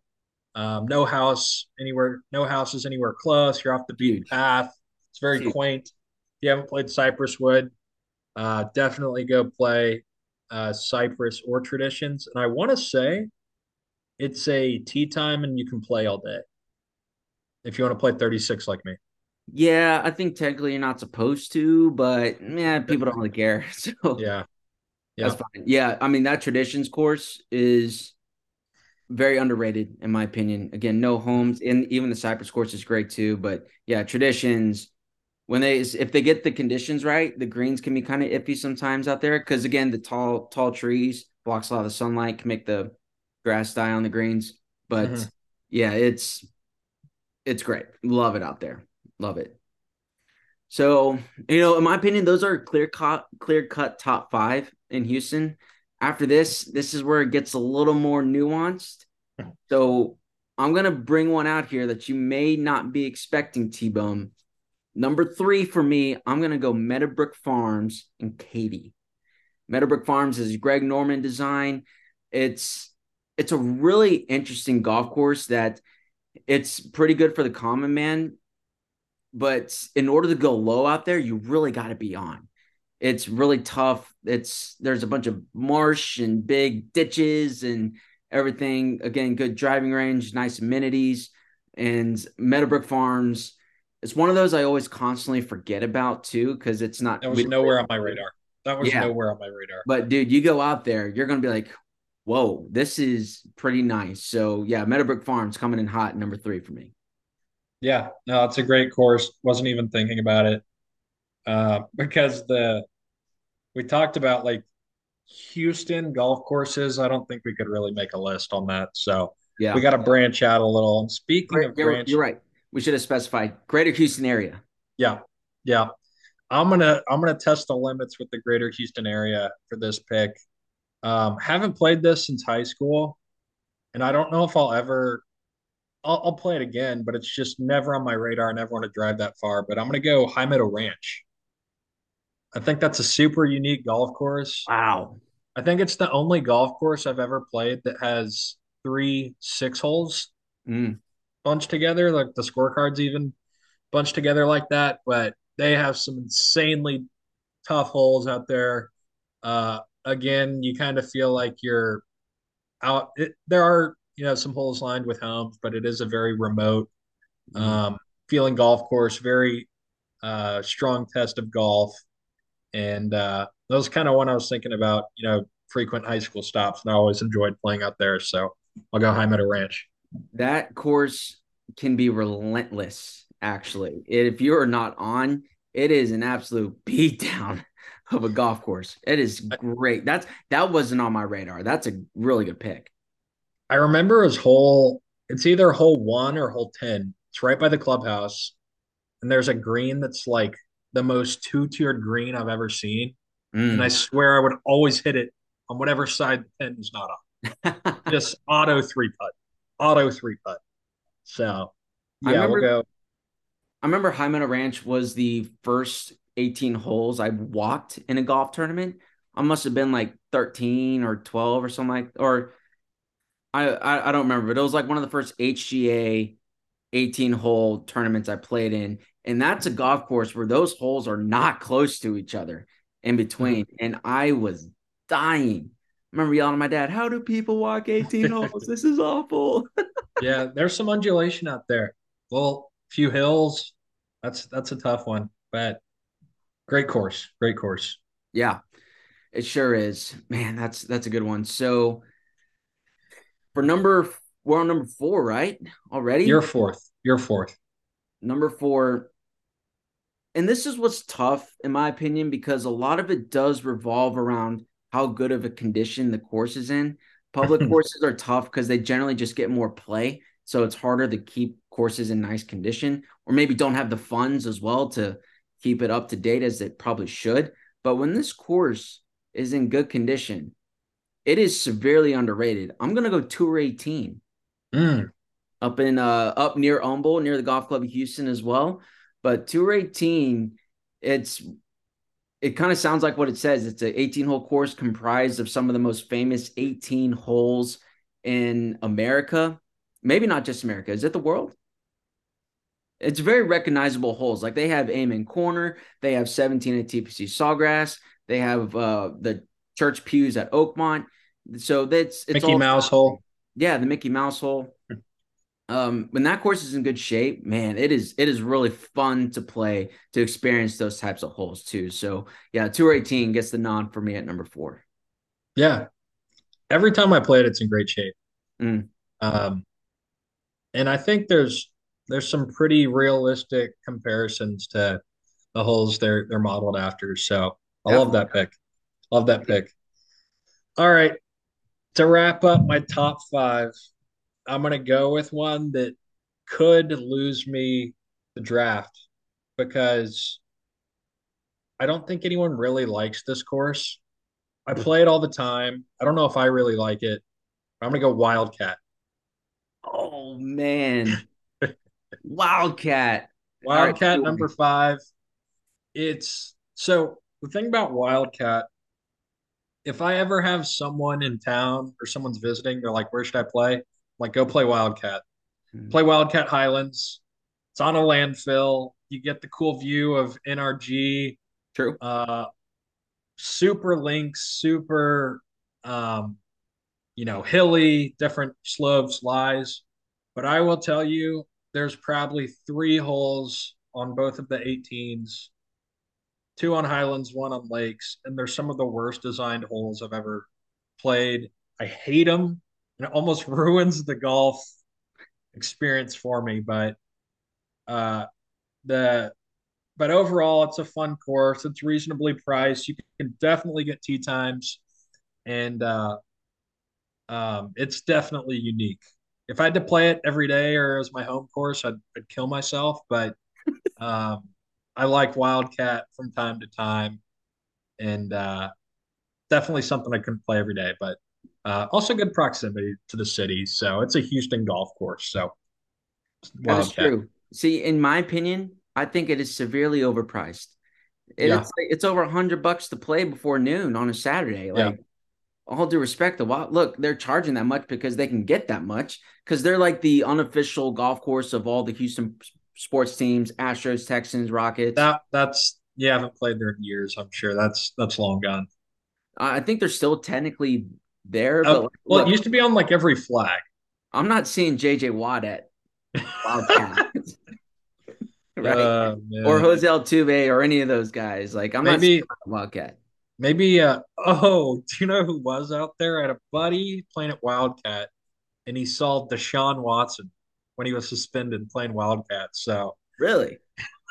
No houses anywhere close. You're off the beaten Huge. path. It's very Huge. quaint. If you haven't played Cypress Wood, definitely go play Cypress or Traditions. And I want to say it's a tea time and you can play all day if you want to play 36 like me. Yeah, I think technically you're not supposed to, but yeah, people don't really care. So Yeah, that's yeah. fine. Yeah, I mean that traditions course is very underrated in my opinion. Again, no homes, and even the Cypress course is great too. But yeah, traditions when they if they get the conditions right, the greens can be kind of iffy sometimes out there because again, the tall trees blocks a lot of the sunlight, can make the grass die on the greens. But Mhm. yeah, it's great. Love it out there. Love it. So, in my opinion, those are clear cut top five in Houston. After this is where it gets a little more nuanced. So I'm gonna bring one out here that you may not be expecting, T-Bone. Number three for me, I'm gonna go Meadowbrook Farms in Katy. Meadowbrook Farms is Greg Norman design. It's it's a really interesting golf course that it's pretty good for the common man, but in order to go low out there, you really got to be on. It's really tough. There's a bunch of marsh and big ditches and everything. Again, good driving range, nice amenities, and Meadowbrook Farms. It's one of those I always constantly forget about too because it's not. That We was don't really nowhere on my have it. radar. That was Yeah, nowhere on my radar. but dude, you go out there, you're gonna be like, "Whoa, this is pretty nice." So yeah, Meadowbrook Farms coming in hot, number three for me. Yeah, no, it's a great course. Wasn't even thinking about it because we talked about like Houston golf courses. I don't think we could really make a list on that. So we Yeah. got to branch out a little. And speaking of You're branch, right. We should have specified Greater Houston area. yeah, yeah. I'm gonna test the limits with the greater Houston area for this pick. Haven't played this since high school, and I don't know if I'll play it again, but it's just never on my radar. I never want to drive that far. But I'm gonna go High Meadow Ranch. I think that's a super unique golf course. Wow. I think it's the only golf course I've ever played that has three six holes Mm. bunched together, like the scorecards even bunched together like that. But they have some insanely tough holes out there. Again, you kind of feel like you're out. There are some holes lined with homes, but it is a very remote Mm. feeling golf course. Very strong test of golf, and that was kind of one I was thinking about. Frequent high school stops, and I always enjoyed playing out there. So I'll go High Meadow Ranch. That course can be relentless, actually. If you're not on, it is an absolute beatdown of a golf course. It is great. That wasn't on my radar. That's a really good pick. I remember his hole. It's either hole one or hole 10. It's right by the clubhouse, and there's a green that's like the most two-tiered green I've ever seen. And I Mm. swear I would always hit it on whatever side the pin is not on. Just auto three putt. So I yeah, we'll remember go. I remember High Meadow Ranch was the first 18 holes I walked in a golf tournament. I must have been like 13 or 12 or something like, or I don't remember, but it was like one of the first HGA 18 hole tournaments I played in. And that's a golf course where those holes are not close to each other in between. And I was dying. I remember yelling at my dad, "How do people walk 18 holes? This is awful." Yeah, there's some undulation out there. Well, few hills. That's a tough one, but great course. Great course. Yeah, it sure is. Man, that's a good one. So for we're on number four, right? You're Already? fourth. You're fourth. Number four, and this is what's tough in my opinion because a lot of it does revolve around how good of a condition the course is in. Public courses are tough because they generally just get more play, so it's harder to keep courses in nice condition, or maybe don't have the funds as well to keep it up to date as it probably should. But when this course is in good condition, it is severely underrated. I'm gonna go Tour 18 Mm, up near Humble, near the Golf Club of Houston as well. But Tour 18, it's it kind of sounds like what it says. It's an 18-hole course comprised of some of the most famous 18 holes in America. Maybe not just America. Is it the world? It's very recognizable holes. Like they have Amen Corner, they have 17 at TPC Sawgrass, they have the Church Pews at Oakmont. So it's Mickey all, Mouse hole. yeah, the Mickey Mouse hole. When that course is in good shape, man, it is really fun to play, to experience those types of holes too. So yeah, Tour 18 gets the nod for me at number four. Yeah. Every time I play it, it's in great shape. Mm, Um, and I think there's some pretty realistic comparisons to the holes they're modeled after. So I love definitely. that pick. Love that pick. All right. To wrap up my top five, I'm gonna go with one that could lose me the draft because I don't think anyone really likes this course. I play it all the time. I don't know if I really like it. I'm gonna go Wildcat. Oh man, Wildcat. All right, Wildcat cool. number five. It's so the thing about Wildcat, if I ever have someone in town or someone's visiting, they're like, where should I play? I'm like, go play Wildcat. Mm, Play Wildcat Highlands. It's on a landfill. You get the cool view of NRG, true. uh, super links, super, um, hilly, different slopes, lies. But I will tell you, there's probably three holes on both of the 18s, two on Highlands, one on Lakes, and they're some of the worst designed holes I've ever played. I hate them, and it almost ruins the golf experience for me. But uh, the but overall, it's a fun course. It's reasonably priced. You can definitely get tee times, and it's definitely unique. If I had to play it every day or as my home course, I'd kill myself. But um, I like Wildcat from time to time, and definitely something I couldn't play every day. But also good proximity to the city, so it's a Houston golf course. So That is Wildcat, true. See, in my opinion, I think it is severely overpriced. yeah, It's over $100 to play before noon on a Saturday. yeah. Like, all due respect, the Wild, look, they're charging that much because they can get that much because they're like the unofficial golf course of all the Houston sports teams: Astros, Texans, Rockets. That's you haven't played there in years. I'm sure that's long gone. I think they're still technically there, but like, Well, it look, used to be on like every flag. I'm not seeing JJ Watt at Wildcat, right? Or Man. Jose Altuve or any of those guys. Like, I'm not seeing Maybe them at Wildcat. maybe oh, do you know who was out there? I had a buddy playing at Wildcat and he saw Deshaun Watson when he was suspended playing Wildcat. So Really?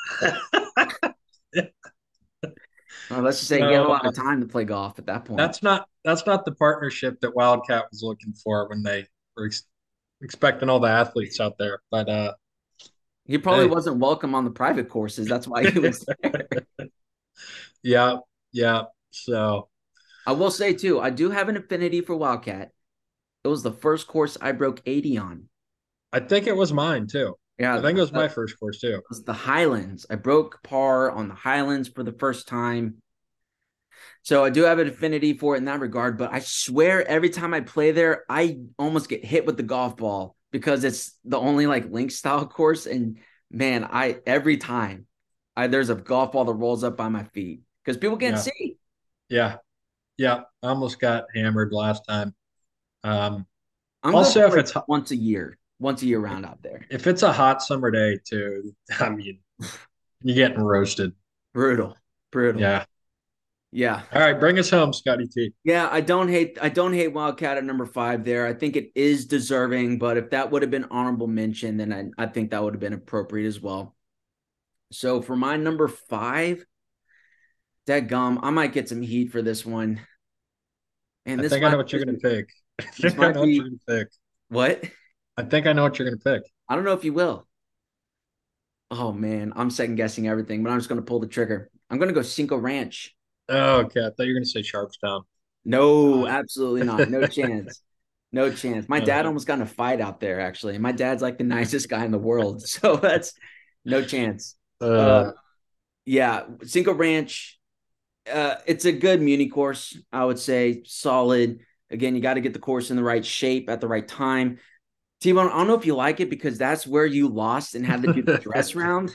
Well, let's just say he had a so lot of time to play golf at that point. that's not the partnership that Wildcat was looking for when they were expecting all the athletes out there. But He probably hey, wasn't welcome on the private courses. That's why he was there. yeah, yeah. So I will say too, I do have an affinity for Wildcat. It was the first course I broke 80 on. I think it was mine too. I Yeah, think it was my first course too. it was the Highlands. I broke par on the Highlands for the first time. So I do have an affinity for it in that regard, but I swear every time I play there, I almost get hit with the golf ball because it's the only like link style course. And man, I every time there's a golf ball that rolls up by my feet because people can't Yeah, see. yeah, yeah. I almost got hammered last time. Um, I'm good Also, for like once a year round out there. if it's a hot summer day too, I mean, you're getting roasted. Brutal, brutal. Yeah. Yeah. All right, bring us home, Scotty T. Yeah, I don't hate Wildcat at number 5 there. I think it is deserving, but if that would have been honorable mention, then I think that would have been appropriate as well. So for my number 5, gum, I might get some heat for this one. And I this think I might know what you're gonna pick. I this think I might know what you're be gonna pick. what? I think I know what you're gonna pick. I don't know if you will. Oh man, I'm second guessing everything, but I'm just gonna pull the trigger. I'm gonna go Cinco Ranch. Oh, okay. I thought you were gonna say Sharpstown. No, Uh, absolutely not. No chance. No chance. My uh, dad almost got in a fight out there, actually. My dad's like the nicest guy in the world. So that's no chance. Uh uh, yeah, Cinco Ranch. It's a good muni course, I would say. Solid. Again, you got to get the course in the right shape at the right time. T-Bone, I don't know if you like it because that's where you lost and had to do the dress round.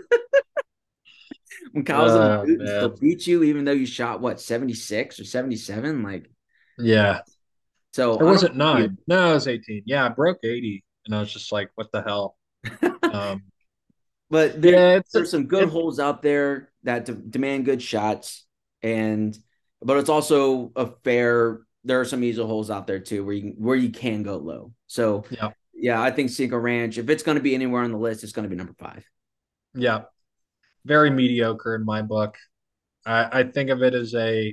When Kyle's in the boot and still man. beat you, even though you shot what, 76 or 77? Like, Yeah. so Or I don't was know it if nine? No, it was 18. Yeah, I broke 80, and I was just like, what the hell? you Um, but yeah, there's some good holes out there that demand good shots, and but it's also a fair. There are some easy holes out there too where you can go low. So yeah, yeah, I think Cinco Ranch, if it's going to be anywhere on the list, it's going to be number 5. yeah. Very mediocre in my book. I think of it as a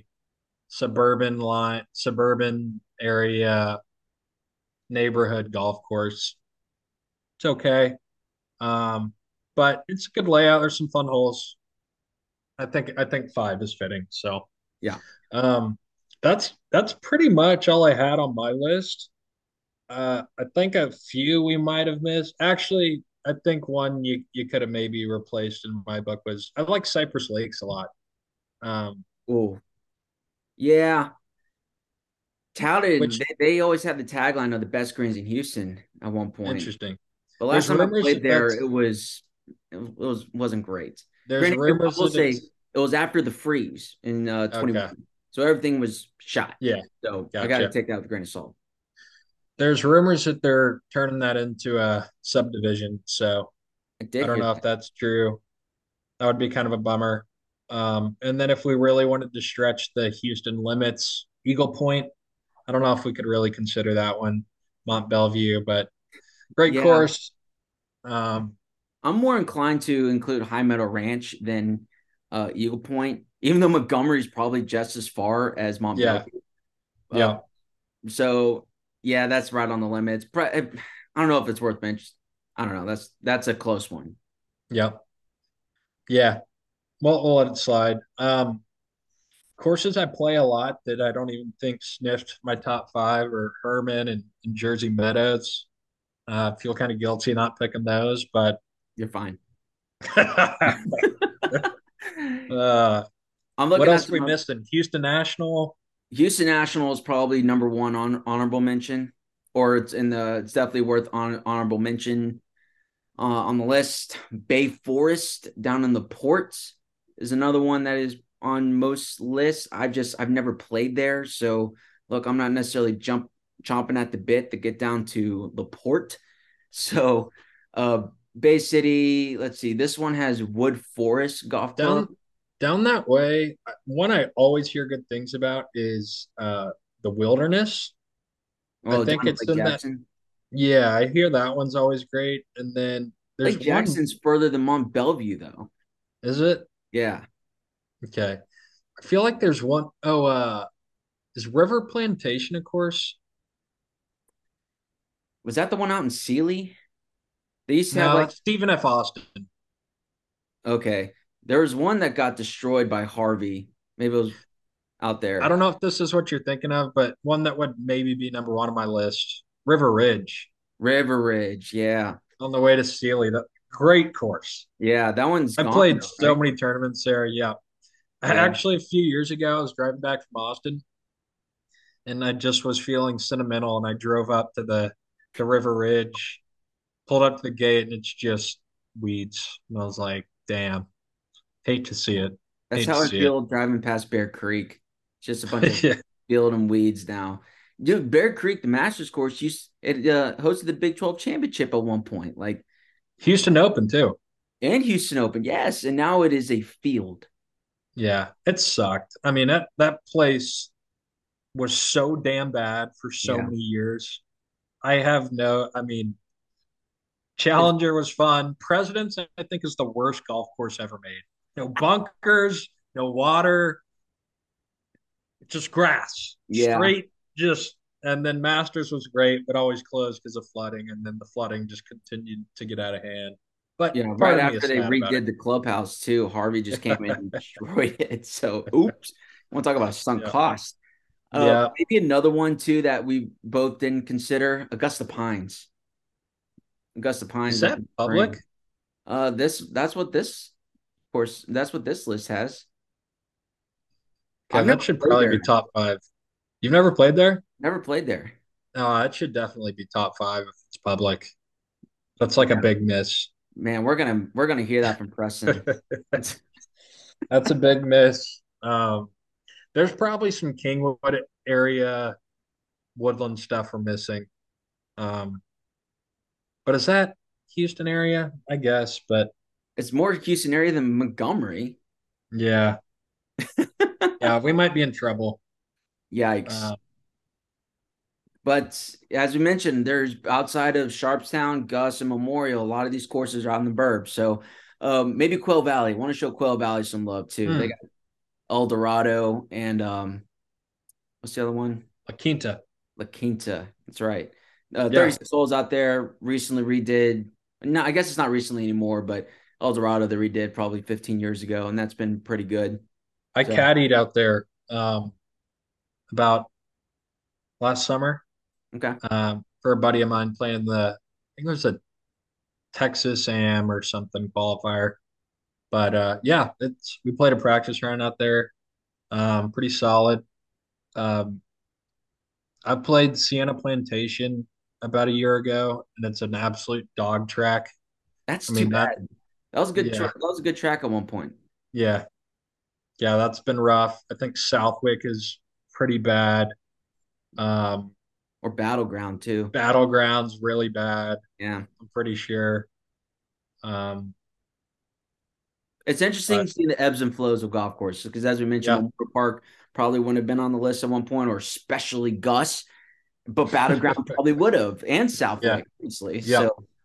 suburban area neighborhood golf course. It's okay. Um, but it's a good layout. There's some fun holes. I think five is fitting. So Yeah. um that's pretty much all I had on my list. I think a few we might have missed. Actually, I think one you could have maybe replaced in my book was I like Cypress Lakes a lot. Um, Oh yeah. Touted. which They always had the tagline of the best greens in Houston at one point. interesting. But last There's time I rumors played that there, it wasn't great. there's Granted, I rumors will that say it's it was after the freeze in okay. 21, so everything was shot. Yeah, So I got to gotcha. take that with a grain of salt. There's rumors that they're turning that into a subdivision. So I I did don't hear know if that. that's true. That would be kind of a bummer. And then if we really wanted to stretch the Houston limits, Eagle Point, I don't know if we could really consider that one, Mont Bellevue, but great Yeah, course. Um, I'm more inclined to include High Meadow Ranch than Eagle Point, even though Montgomery's probably just as far as Mont Yeah, Belvieu. Uh, yeah, so yeah, that's right on the limits. I don't know if it's worth mentioning. I don't know. That's a close one. yeah, yeah. Well, we'll let it slide. Courses I play a lot that I don't even think sniffed my top five are Herman and Jersey Meadows. I feel kind of guilty not picking those, but You're fine. uh, I'm what looking at else we some missed in Houston National? Houston National is probably number one on honorable mention, or it's definitely worth honorable mention on the list. Bay Forest down in the ports is another one that is on most lists. I've never played there, so look, I'm not necessarily chomping at the bit to get down to the port. So, uh, Bay City. Let's see. This one has Wood Forest Golf Club. Down that way, one I always hear good things about is the Wilderness. I Oh, down think in it's Lake in that. Jackson. Yeah, I hear that one's always great. And then there's Lake one, Jackson's further than Mont Belvieu, though. is it? Yeah. Okay. I feel like there's one. Oh, is River Plantation a course? Was that the one out in Sealy? They used to have No, like, that's Stephen F. Austin. okay, there was one that got destroyed by Harvey. Maybe it was out I there. don't know if this is what you're thinking of, but one that would maybe be number one on my list. River Ridge River Ridge. Yeah. on the way to Sealy. That great course. Yeah. That one's I gone played though, so right? many tournaments there. Yeah. Yeah. Actually, a few years ago, I was driving back from Austin and I just was feeling sentimental and I drove up to the River Ridge, pulled up to the gate, and it's just weeds. And I was like, damn, hate to see it. That's Hate to how I see it. feel driving past Bear Creek. Just a bunch of Yeah. field and weeds now. Dude, Bear Creek, the Masters course, it hosted the Big 12 championship at one point. Like, Houston Open too. and Houston Open. Yes. And now it is a field. Yeah, it sucked. I mean, that place was so damn bad for so Yeah. many years. I mean, It's Challenger was fun. Presidents, I think, is the worst golf course ever made. No bunkers, no water, just grass, yeah. straight, just. And then Masters was great, but always closed because of flooding. And then the flooding just continued to get out of hand. But Yeah, part right of me after is they sad about it. redid the clubhouse too, Harvey just came in and destroyed it. So, oops. I want to talk about sunk Yeah. cost. Yeah. Maybe another one too that we both didn't consider: Augusta Pines. Augusta Is Pines up that in public? spring. That's what this list has. Okay, I've never that should played probably be there. top five. You've never played there? Never played there. No, it should definitely be top five if it's public. That's like a Yeah, big miss. man, we're gonna hear that from Preston. It's, That's a big miss. There's probably some Kingwood area woodland stuff we're missing. Um, but is that Houston area? I guess, but it's more Houston area than Montgomery. yeah, yeah, we might be in trouble. Yikes. Uh, But as we mentioned, there's outside of Sharpstown, Gus, and Memorial, a lot of these courses are out in the burbs. So maybe Quail Valley. I want to show Quail Valley some love too. They hmm, got El Dorado and what's the other one? La Quinta. La Quinta. That's right. Yeah, 36 holes out there recently redid. No, I guess it's not recently anymore, but El Dorado they redid probably 15 years ago, and that's been pretty good. I So caddied out there about last summer okay. for a buddy of mine playing I think it was a Texas AM or something qualifier. But yeah, it's we played a practice round out there. Pretty solid. Um, I played Sienna Plantation about a year ago, and it's an absolute dog track. That's I too mean that, bad. That was a good yeah, that was a good track at one point. yeah, yeah. That's been rough. I think Southwick is pretty bad. Um, Or Battleground too. Battlegrounds really bad. Yeah. I'm pretty sure. Um, It's interesting but seeing the ebbs and flows of golf courses because, as we mentioned, yeah, Memorial Park probably wouldn't have been on the list at one point, or especially Gus, but Battleground probably would have, and yeah, Southwick, obviously. yeah. So,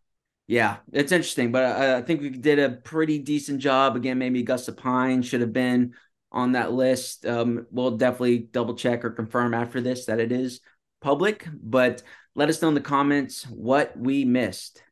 Yeah, it's interesting, but I think we did a pretty decent job. Again, maybe Augusta Pine should have been on that list. We'll definitely double check or confirm after this that it is public, but let us know in the comments what we missed.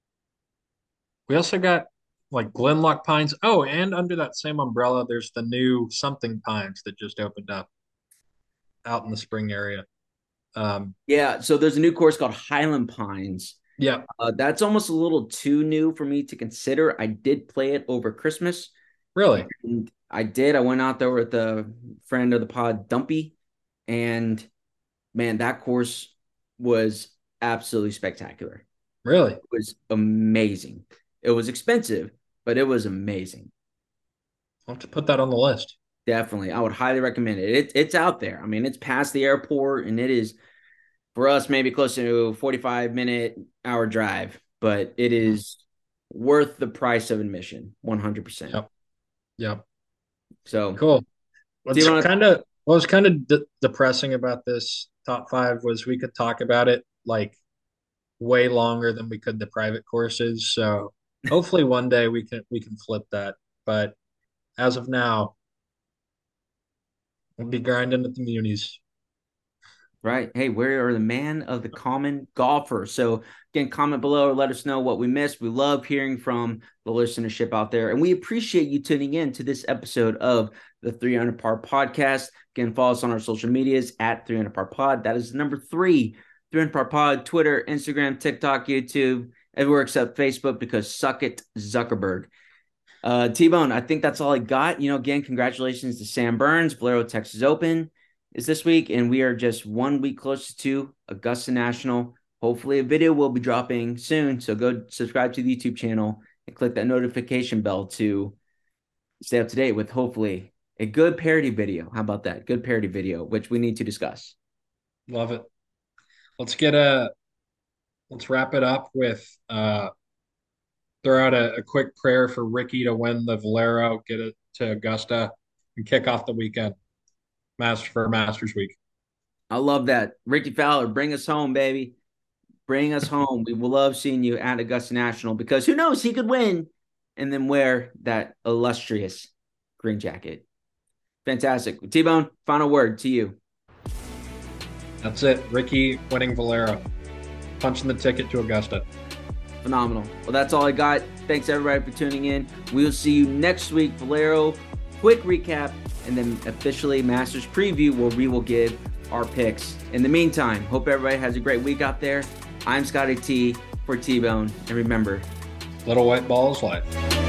We also got like Glenlock Pines. Oh, and under that same umbrella, there's the new Something Pines that just opened up out in the spring area. Um, Yeah, so there's a new course called Highland Pines. yeah, That's almost a little too new for me to consider. I did play it over Christmas. really, And I did. I went out there with a friend of the pod, Dumpy, and man, that course was absolutely spectacular. really. It was amazing. It was expensive, but it was amazing. I'll have to put that on the list. Definitely. I would highly recommend it. It's out there. I mean, it's past the airport and it is for us maybe close to a 45-minute hour drive, but it Mhm. is worth the price of admission, 100%. Yep, yep. So, Cool. do you want to What was kind of depressing about this top five was we could talk about it like way longer than we could the private courses. So hopefully one day we can flip that. But as of now, we'll be grinding at the munis. Right. Hey, we are the man of the common golfer. So again, comment below or let us know what we missed. We love hearing from the listenership out there. And we appreciate you tuning in to this episode of the 300 Par Podcast. Again, follow us on our social medias at 300 Par Pod. That is number 300 Par Pod, Twitter, Instagram, TikTok, YouTube, everywhere except Facebook because suck it, Zuckerberg. T-Bone, I think that's all I got. Again, congratulations to Sam Burns, Valero Texas Open is this week, and we are just 1 week closer to Augusta National. Hopefully a video will be dropping soon, so go subscribe to the YouTube channel and click that notification bell to stay up to date with hopefully a good parody video. How about that? Good parody video, which we need to discuss. Love it. Let's let's wrap it up with throw out a quick prayer for Ricky to win the Valero, get it to Augusta, and kick off the weekend. Masters Week. I love that. Ricky Fowler, bring us home, baby. Bring us home. We will love seeing you at Augusta National because who knows, he could win and then wear that illustrious green jacket. Fantastic. T-Bone, final word to you. That's it. Ricky winning Valero. Punching the ticket to Augusta. Phenomenal. Well, that's all I got. Thanks, everybody, for tuning in. We will see you next week. Valero, quick recap, and then officially Masters preview where we will give our picks. In the meantime, hope everybody has a great week out there. I'm Scotty T for T-Bone. And remember, Little white ball is life.